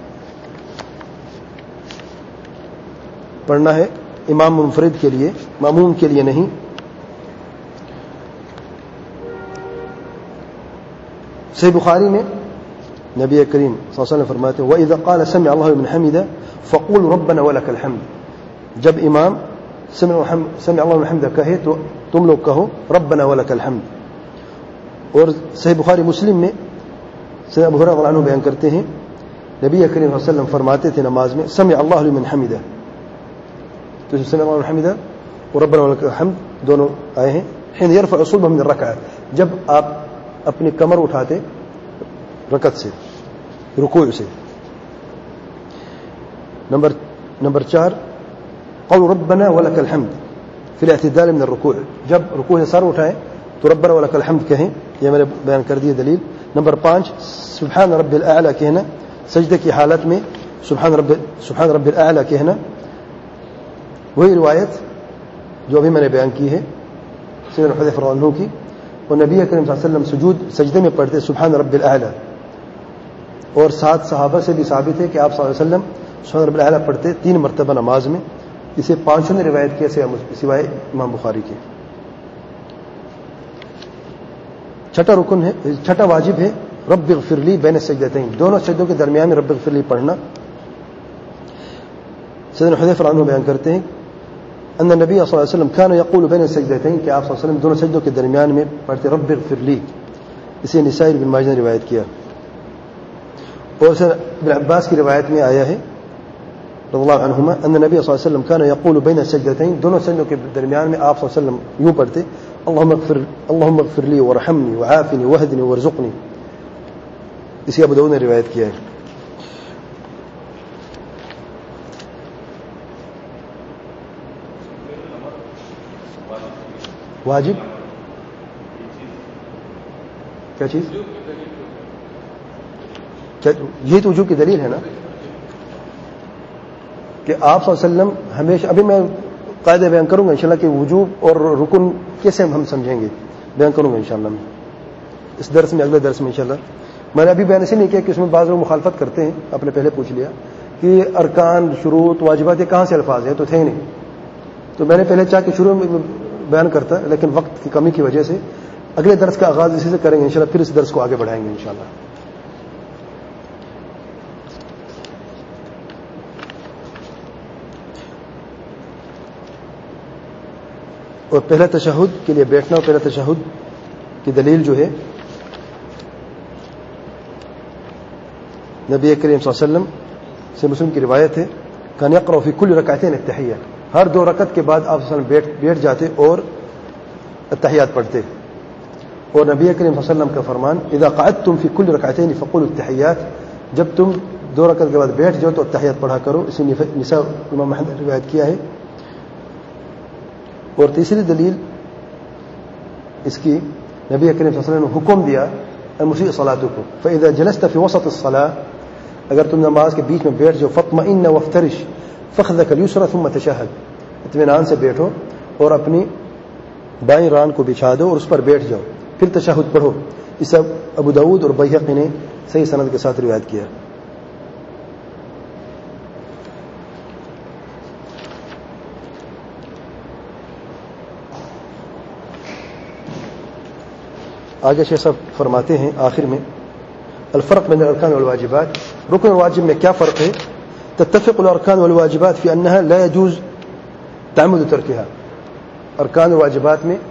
پڑھنا ہے امام منفرد کے لیے، ماموم کے لیے نہیں۔ صحیح بخاری میں نبی کریم صلی اللہ علیہ وسلم فرماتے ہیں وَإِذَا قَالَ سَمِعَ اللَّهُ لِمَنْ حَمِدَهُ فَقُولُوا رَبَّنَا وَلَكَ الْحَمْدُ، جب امام سمع اللہ لمن حمدہ کہے تو تم لوگ کہو ربنا ولک الحمد۔ اور صحیح بخاری مسلم میں سیدنا ابو ہریرہ رضی اللہ عنہ بیان کرتے ہیں نبی کریم صلی اللہ علیہ وسلم فرماتے تھے نماز میں سمع اللہ لمن حمدہ، تو سمع اللہ لمن حمدہ اور ربنا ولک الحمد دونوں آئے ہیں حين يرفع صلبه من الركعه، جب آپ اپنی کمر اٹھاتے رکعت سے، رکوع سے۔ نمبر نمبر چار قول ربنا ولک الحمد فی الاعتدال من الرکوع، جب رکوع سے سر اٹھائیں تو ربنا ولک الحمد کہیں، یہ میں نے بیان کر دی دلیل۔ نمبر پانچ سبحان رب الاعلی کہنا، سجدے کی حالت میں سبحان رب سبحان رب الاعلی کہنا، وہی روایت جو ابھی میں نے بیان کی ہے سیدنا حذیفہ رضی اللہ عنہ کی۔ اور نبی کریم صلی اللہ علیہ وسلم سجود سجدے میں پڑھتے سبحان رب الاعلی، اور سات صحابہ سے بھی ثابت ہے کہ آپ صلی اللہ علیہ وسلم سبحان رب الاعلیٰ پڑھتے تین مرتبہ نماز میں. اسے پانچوں نے روایت کیا سوائے امام بخاری کے. چھٹا رکن ہے چھٹا واجب ہے رب اغفر لی بین السجدتین، دونوں سجدوں کے درمیان میں رب اغفر لی پڑھنا. سیدنا حذیفہ عنہ بیان کرتے ہیں ان نبی صلی اللہ علیہ وسلم كان يقول بین السجدتین کہ آپ صلی اللہ علیہ وسلم دونوں سجدوں کے درمیان میں پڑھتے رب اغفر لی. اسے نسائی بن ماجہ نے روایت کیا. اور ابن عباس کی روایت میں آیا ہے رضی اللہ عنہما ان نبی صلی اللہ علیہ وسلم كان يقول بین السجدتین، دونوں سجدوں کے درمیان میں آپ صلی اللہ علیہ وسلم یوں پڑھتے اللهم اغفر اللهم اغفر لي وارحمني وعافني واهدني وارزقني. اسی ابو داؤد نے روایت کیا ہے. واجب کیا چیز؟ یہ تو وجوب کی دلیل ہے نا کہ آپ صلی اللہ علیہ وسلم ہمیشہ، ابھی میں قاعدہ بیان کروں گا انشاءاللہ کہ وجوب اور رکن کیسے ہم سمجھیں گے، بیان کروں گا انشاءاللہ میں اس درس میں، اگلے درس میں انشاءاللہ. میں نے ابھی بیان اسی نہیں کیا کہ اس میں بعض لوگ مخالفت کرتے ہیں. آپ نے پہلے پوچھ لیا کہ ارکان شروط واجبات یہ کہاں سے الفاظ ہیں، تو تھے نہیں. تو میں نے پہلے چاہ کہ شروع میں بیان کرتا، لیکن وقت کی کمی کی وجہ سے اگلے درس کا آغاز اسی سے کریں گے انشاءاللہ، پھر اس درس کو آگے بڑھائیں گے انشاءاللہ. اور پہلا تشہد کے لیے بیٹھنا، اور پہلا تشہد کی دلیل جو ہے نبی کریم صلی اللہ علیہ وسلم سے مسلم کی روایت ہے کان یقرأ فی کل رکعتین التحیہ، ہر دو رکعت کے بعد آپ صلی اللہ علیہ وسلم بیٹھ بیٹھ جاتے اور التحیات پڑھتے. اور نبی کریم صلی اللہ علیہ وسلم کا فرمان اذا قعدتم فی کل رکعتین فقولوا التحیات، جب تم دو رکعت کے بعد بیٹھ جاؤ تو التحیات پڑھا کرو. اسی نساء امام احمد نے روایت کیا ہے. اور تیسری دلیل اس کی نبی کریم صلی اللہ علیہ وسلم نے حکم دیا المسیء صلاتکم فاذا جلست فی وسط الصلاة، اگر تم نماز کے بیچ میں بیٹھ جاؤ فاطمئن وافترش فخذک الیسری ثم تشہد، اطمینان سے بیٹھو اور اپنی بائیں ران کو بچھا دو اور اس پر بیٹھ جاؤ، پھر تشہد پڑھو. اس ابو داؤد اور بیہقی نے صحیح سند کے ساتھ روایت کیا. آگے شیخ صاحب فرماتے ہیں آخر میں الفرق بین الارکان والواجبات، رکن اور واجب میں کیا فرق ہے؟ تتفق الارکان والواجبات فی انها لا يجوز تعمد ترکها، ارکان اور واجبات میں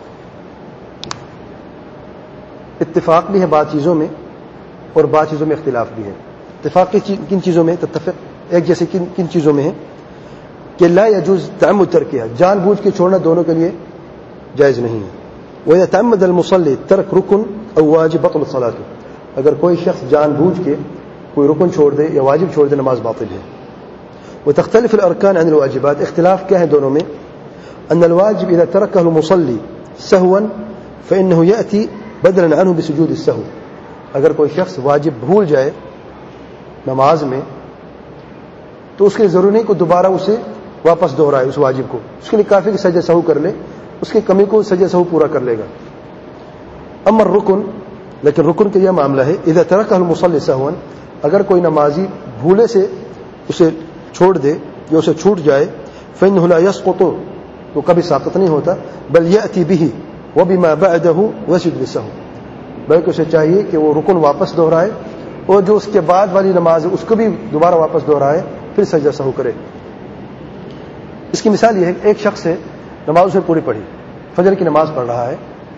اتفاق بھی ہے بعض چیزوں میں اور بعض چیزوں میں اختلاف بھی ہے. اتفاق کن چیزوں میں، تتفق ایک جیسے کن کن چیزوں میں ہے کہ لا يجوز تعمد ترکها، جان بوجھ کے چھوڑنا دونوں کے لیے جائز نہیں ہے. وَإِذَا تَعَمَّدَ الْمُصَلِّي تَرْكَ رُكْنٍ أَوْ وَاجِبٍ بَطَلَتْ صَلَاتُهُ، اگر کوئی شخص جان بوجھ کے کوئی رکن چھوڑ دے یا واجب چھوڑ دے نماز باطل ہے. وتختلف الارکان عن الواجبات، اختلاف کیا ہے دونوں میں؟ ان الواجب اذا تركه المصلي سهوا فانه ياتي بدلا عنه بسجود السهو، اگر کوئی شخص واجب بھول جائے نماز میں تو اس کے ضروری نہیں کہ دوبارہ اسے واپس دہرائے اس واجب کو، اس کے لیے کافی کہ سجدہ سہو کر لے، اس کی کمی کو سجدہ سہو پورا کر لے گا. اما الرکن، لیکن رکن کا یہ معاملہ ہے اذا تركه المصلي سهوا، اگر کوئی نمازی بھولے سے اسے چھوڑ دے یا اسے چھوٹ جائے فإنه لا يسقط، وہ کبھی ساقط نہیں ہوتا، بل يأتي به وبما بعده ويسجد للسهو، بلکہ اسے چاہیے کہ وہ رکن واپس دہرائے اور جو اس کے بعد والی نماز ہے اس کو بھی دوبارہ واپس دہرائے، پھر سجدہ سہو کرے. اس کی مثال یہ ہے ایک شخص ہے نماز اسے پوری پڑھی، فجر کی نماز پڑھ رہا ہے،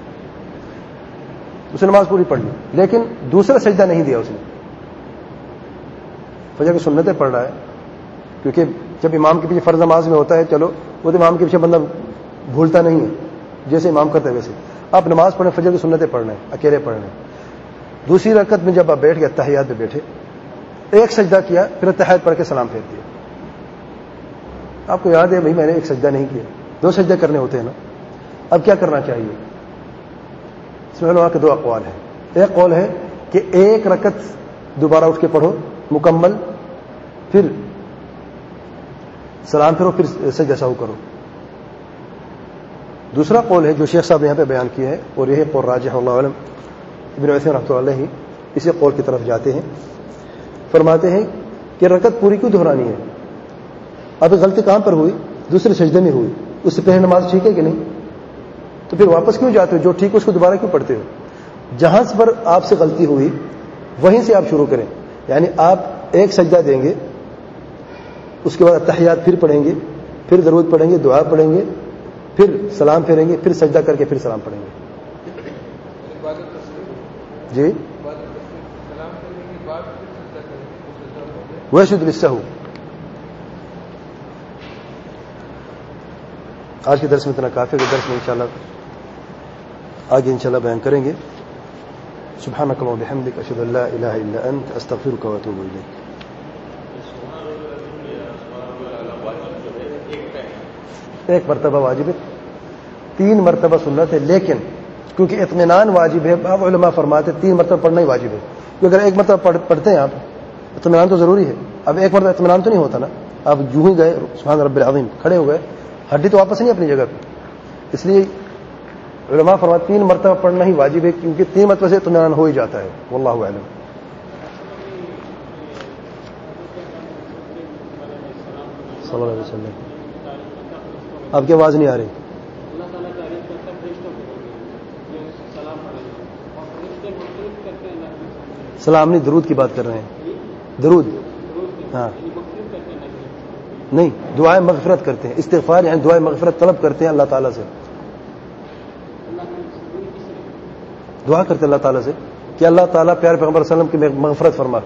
اسے نماز پوری پڑھ لی لیکن دوسرا سجدہ نہیں دیا اس نے، فجر کی سنتیں پڑھ رہا ہے، کیونکہ جب امام کے پیچھے فرض نماز میں ہوتا ہے چلو وہ تو امام کے پیچھے بندہ بھولتا نہیں ہے، جیسے امام کرتا ہے ویسے آپ نماز پڑھیں، فجر کی سنتیں پڑھ رہے ہیں، اکیلے پڑھ رہے ہیں. دوسری رکعت میں جب آپ بیٹھ گئے تحیات پہ بیٹھے، ایک سجدہ کیا پھر تحیات پڑھ کے سلام پھیر دیا. آپ کو یاد ہے بھائی میں نے ایک سجدہ نہیں کیا، دو سجدہ کرنے ہوتے ہیں نا. اب کیا کرنا چاہیے؟ اس میں علماء کے دو اقوال ہیں. ایک قول ہے کہ ایک رکعت دوبارہ اٹھ کے پڑھو مکمل، پھر سلام پھرو، پھر سجدہ سہو کرو. دوسرا قول ہے جو شیخ صاحب نے یہاں پہ بیان کیا ہے اور یہ قول راجح اللہ علم، ابن عثیمین رحمۃ اللہ علیہ اسی قول کی طرف جاتے ہیں فرماتے ہیں کہ رکعت پوری کیوں دہرانی ہے؟ اب غلطی کہاں پر ہوئی؟ دوسرے سجدے میں ہوئی، اس سے پہلے نماز ٹھیک ہے کہ نہیں؟ تو پھر واپس کیوں جاتے ہو؟ جو ٹھیک ہے اس کو دوبارہ کیوں پڑھتے ہو؟ جہاں پر آپ سے غلطی ہوئی وہیں سے آپ شروع کریں. یعنی آپ ایک سجدہ دیں گے، اس کے بعد تحیات پھر پڑھیں گے، پھر درود پڑھیں گے، دعا پڑھیں گے، پھر سلام پھیریں گے، پھر سجدہ کر کے پھر سلام پڑھیں گے. جی ویسد للسہو. آج کے درس میں اتنا کافی ہے. درس میں انشاءاللہ آگے انشاءاللہ بیان کریں گے. سبحانک اللہم وبحمدک اشہد ان لا الہ الا انت استغفرک واتوب الیک. ایک مرتبہ واجب ہے، تین مرتبہ سنت ہے، لیکن کیونکہ اطمینان واجب ہے، اب علماء فرماتے تین مرتبہ پڑھنا ہی واجب ہے. کیونکہ اگر ایک مرتبہ پڑھتے ہیں آپ اطمینان تو ضروری ہے. اب ایک مرتبہ اطمینان تو نہیں ہوتا نا، آپ یوں ہی گئے سبحان رب العظیم کھڑے ہو گئے، ہڈی تو واپس نہیں اپنی جگہ پہ. اس لیے علماء فرماتے تین مرتبہ پڑھنا ہی واجب ہے، کیونکہ تین مرتبہ سے اطمینان ہو ہی جاتا ہے. واللہ اعلم. صلی اللہ علیہ وسلم. آپ کی آواز نہیں آ رہی. سلام نہیں، درود کی بات کر رہے ہیں. درود ہاں نہیں، دعائیں مغفرت کرتے ہیں. استغفار یعنی دعائیں مغفرت طلب کرتے ہیں اللہ تعالیٰ سے. دعا کرتے ہیں اللہ تعالیٰ سے کہ اللہ تعالیٰ پیارے پیغمبر صلی اللہ علیہ وسلم کی مغفرت فرما.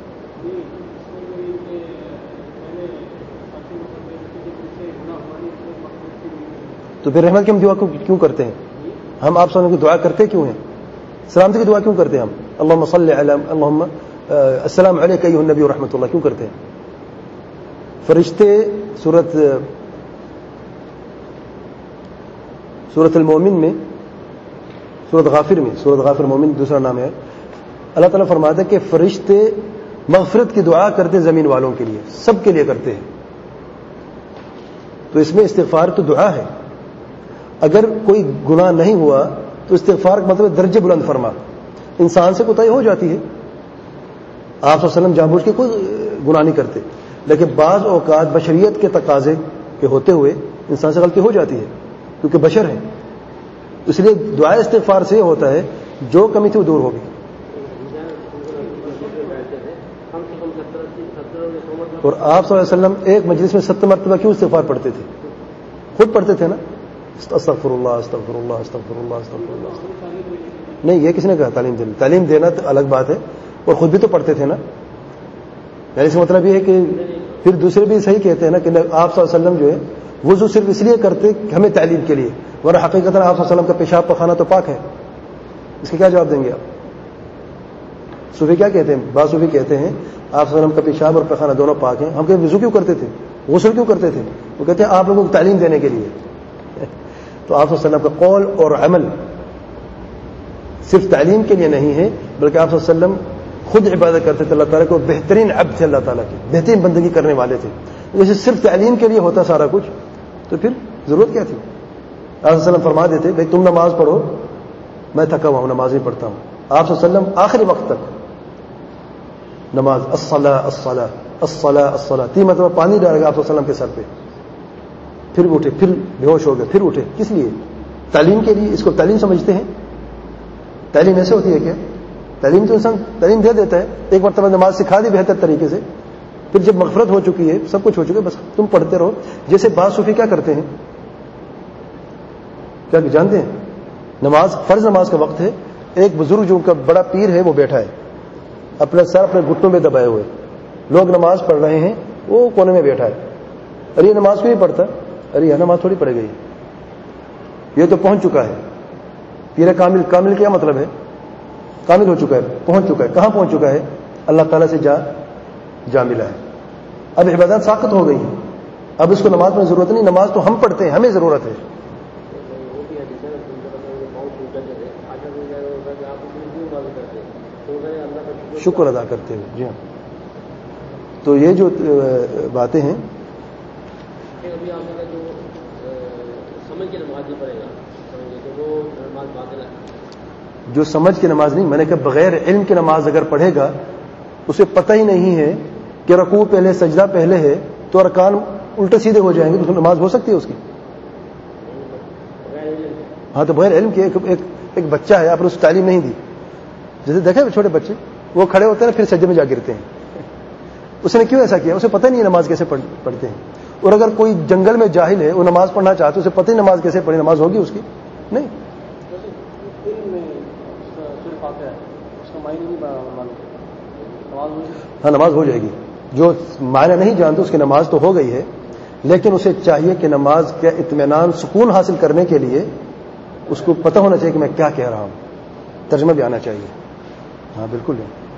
تو پھر رحمت کی ہم دعا کیوں کرتے ہیں؟ ہم آپ سب کی دعا کرتے کیوں ہیں؟ سلامتی کی دعا کیوں کرتے ہیں ہم؟ اللہم صلی علی اللہم السلام علیک ایھا النبی ورحمۃ اللہ کیوں کرتے ہیں؟ فرشتے سورت سورت المومن میں، سورت غافر میں، سورت غافر مومن دوسرا نام ہے، اللہ تعالیٰ فرماتا ہے کہ فرشتے مغفرت کی دعا کرتے ہیں زمین والوں کے لیے، سب کے لیے کرتے ہیں. تو اس میں استغفار تو دعا ہے. اگر کوئی گناہ نہیں ہوا تو استغفار کا مطلب درجے بلند فرما. انسان سے کوتاہی ہو جاتی ہے، آپ صلی اللہ علیہ وسلم جان بوجھ کے کوئی گناہ نہیں کرتے، لیکن بعض اوقات بشریت کے تقاضے کے ہوتے ہوئے انسان سے غلطی ہو جاتی ہے کیونکہ بشر ہیں. اس لیے دعا استغفار سے ہوتا ہے جو کمی تھی وہ دور ہوگی. اور آپ صلی اللہ علیہ وسلم ایک مجلس میں ستر مرتبہ کیوں استغفار پڑھتے تھے؟ خود پڑھتے تھے نا، استغفر اللہ استغفر اللہ استغفر اللہ استغفر اللہ. نہیں، یہ کس نے کہا تعلیم دینا؟ تعلیم دینا تو الگ بات ہے، اور خود بھی تو پڑھتے تھے نا. یعنی اس کا مطلب یہ ہے کہ پھر دوسرے بھی صحیح کہتے ہیں نا کہ آپ صلی اللہ علیہ وسلم جو ہے وضو صرف اس لیے کرتے کہ ہمیں تعلیم کے لیے، ورنہ حقیقت آپ صلی اللہ علیہ وسلم کا پیشاب پخانا تو پاک ہے. اس کا کیا جواب دیں گے آپ؟ صوفی کیا کہتے ہیں؟ بعض صوفی کہتے ہیں آپ صلی اللہ علیہ وسلم کا پیشاب اور پخانا دونوں پاک ہیں. ہم کہ وضو کیوں کرتے تھے، غسل کیوں کرتے تھے؟ وہ کہتے ہیں آپ لوگوں کو تعلیم دینے کے لیے. تو آپ صلی اللہ علیہ وسلم کا قول اور عمل صرف تعلیم کے لیے نہیں ہے، بلکہ آپ صلی اللہ علیہ وسلم خود عبادت کرتے تھے اللہ تعالیٰ کو، بہترین عبد تھے اللہ تعالیٰ کے، بہترین بندگی کرنے والے تھے. جیسے صرف تعلیم کے لیے ہوتا سارا کچھ تو پھر ضرورت کیا تھی؟ آپ صلی اللہ علیہ وسلم فرما دیتے بھائی تم نماز پڑھو، میں تھکا ہوا ہوں نماز نہیں پڑھتا ہوں. آپ صلی اللہ علیہ وسلم آخری وقت تک نماز الصلاۃ الصلاۃ الصلاۃ الصلاۃ تین مرتبہ پانی ڈالے گا آپ صلی اللہ علیہ وسلم کے سر پہ، پھر اٹھے، پھر بے ہوش ہو گئے، پھر اٹھے. کس لیے؟ تعلیم کے لیے. اس کو تعلیم سمجھتے ہیں؟ تعلیم ایسے ہوتی ہے کیا؟ تعلیم تو انسان تعلیم دے دیتا ہے، ایک مرتبہ نماز سکھا دی بہتر طریقے سے، پھر جب مغفرت ہو چکی ہے، سب کچھ ہو چکا ہے، بس تم پڑھتے رہو. جیسے بعض صوفی کیا کرتے ہیں، کیا جانتے ہیں؟ نماز فرض نماز کا وقت ہے، ایک بزرگ جو کا بڑا پیر ہے وہ بیٹھا ہے اپنے سر اپنے گھٹنوں میں دبائے ہوئے، لوگ نماز پڑھ رہے ہیں، وہ کونے میں بیٹھا ہے. ارے یہ نماز کیوں نہیں پڑھتا؟ ارے یہ نماز تھوڑی پڑھ گئی، یہ تو پہنچ چکا ہے. پیر کامل، کامل کیا مطلب ہے؟ کامل ہو چکا ہے، پہنچ چکا ہے. کہاں پہنچ چکا ہے؟ اللہ تعالیٰ سے جا جا ملا ہے. اب عبادت ساقط ہو گئی ہے، اب اس کو نماز میں ضرورت نہیں. نماز تو ہم پڑھتے ہیں، ہمیں ضرورت ہے. شکر ادا کرتے ہوئے. جی ہاں، تو یہ جو باتیں ہیں جو سمجھ کی نماز نہیں، میں نے کہا بغیر علم کی نماز اگر پڑھے گا اسے پتہ ہی نہیں ہے کہ رکوع پہلے سجدہ پہلے ہے تو ارکان الٹے سیدھے ہو جائیں گے، تو نماز ہو سکتی ہے اس کی؟ ہاں تو بغیر علم کے ایک, ایک, ایک بچہ ہے، آپ نے اس کو تعلیم نہیں دی. جیسے دیکھے چھوٹے بچے وہ کھڑے ہوتے ہیں پھر سجدے میں جا گرتے ہیں. اس نے کیوں ایسا کیا؟ اسے پتہ نہیں ہے نماز کیسے پڑھتے ہیں. اور اگر کوئی جنگل میں جاہل ہے وہ نماز پڑھنا چاہتا ہے، اسے پتہ ہی نماز کیسے پڑھی، نماز ہوگی اس کی؟ نہیں. ہاں نماز ہو جائے گی. جو معنی نہیں جانتے اس کی نماز تو ہو گئی ہے، لیکن اسے چاہیے کہ نماز کا اطمینان سکون حاصل کرنے کے لیے اس کو پتہ ہونا چاہیے کہ میں کیا کہہ رہا ہوں، ترجمہ بھی آنا چاہیے. ہاں بالکل ہے.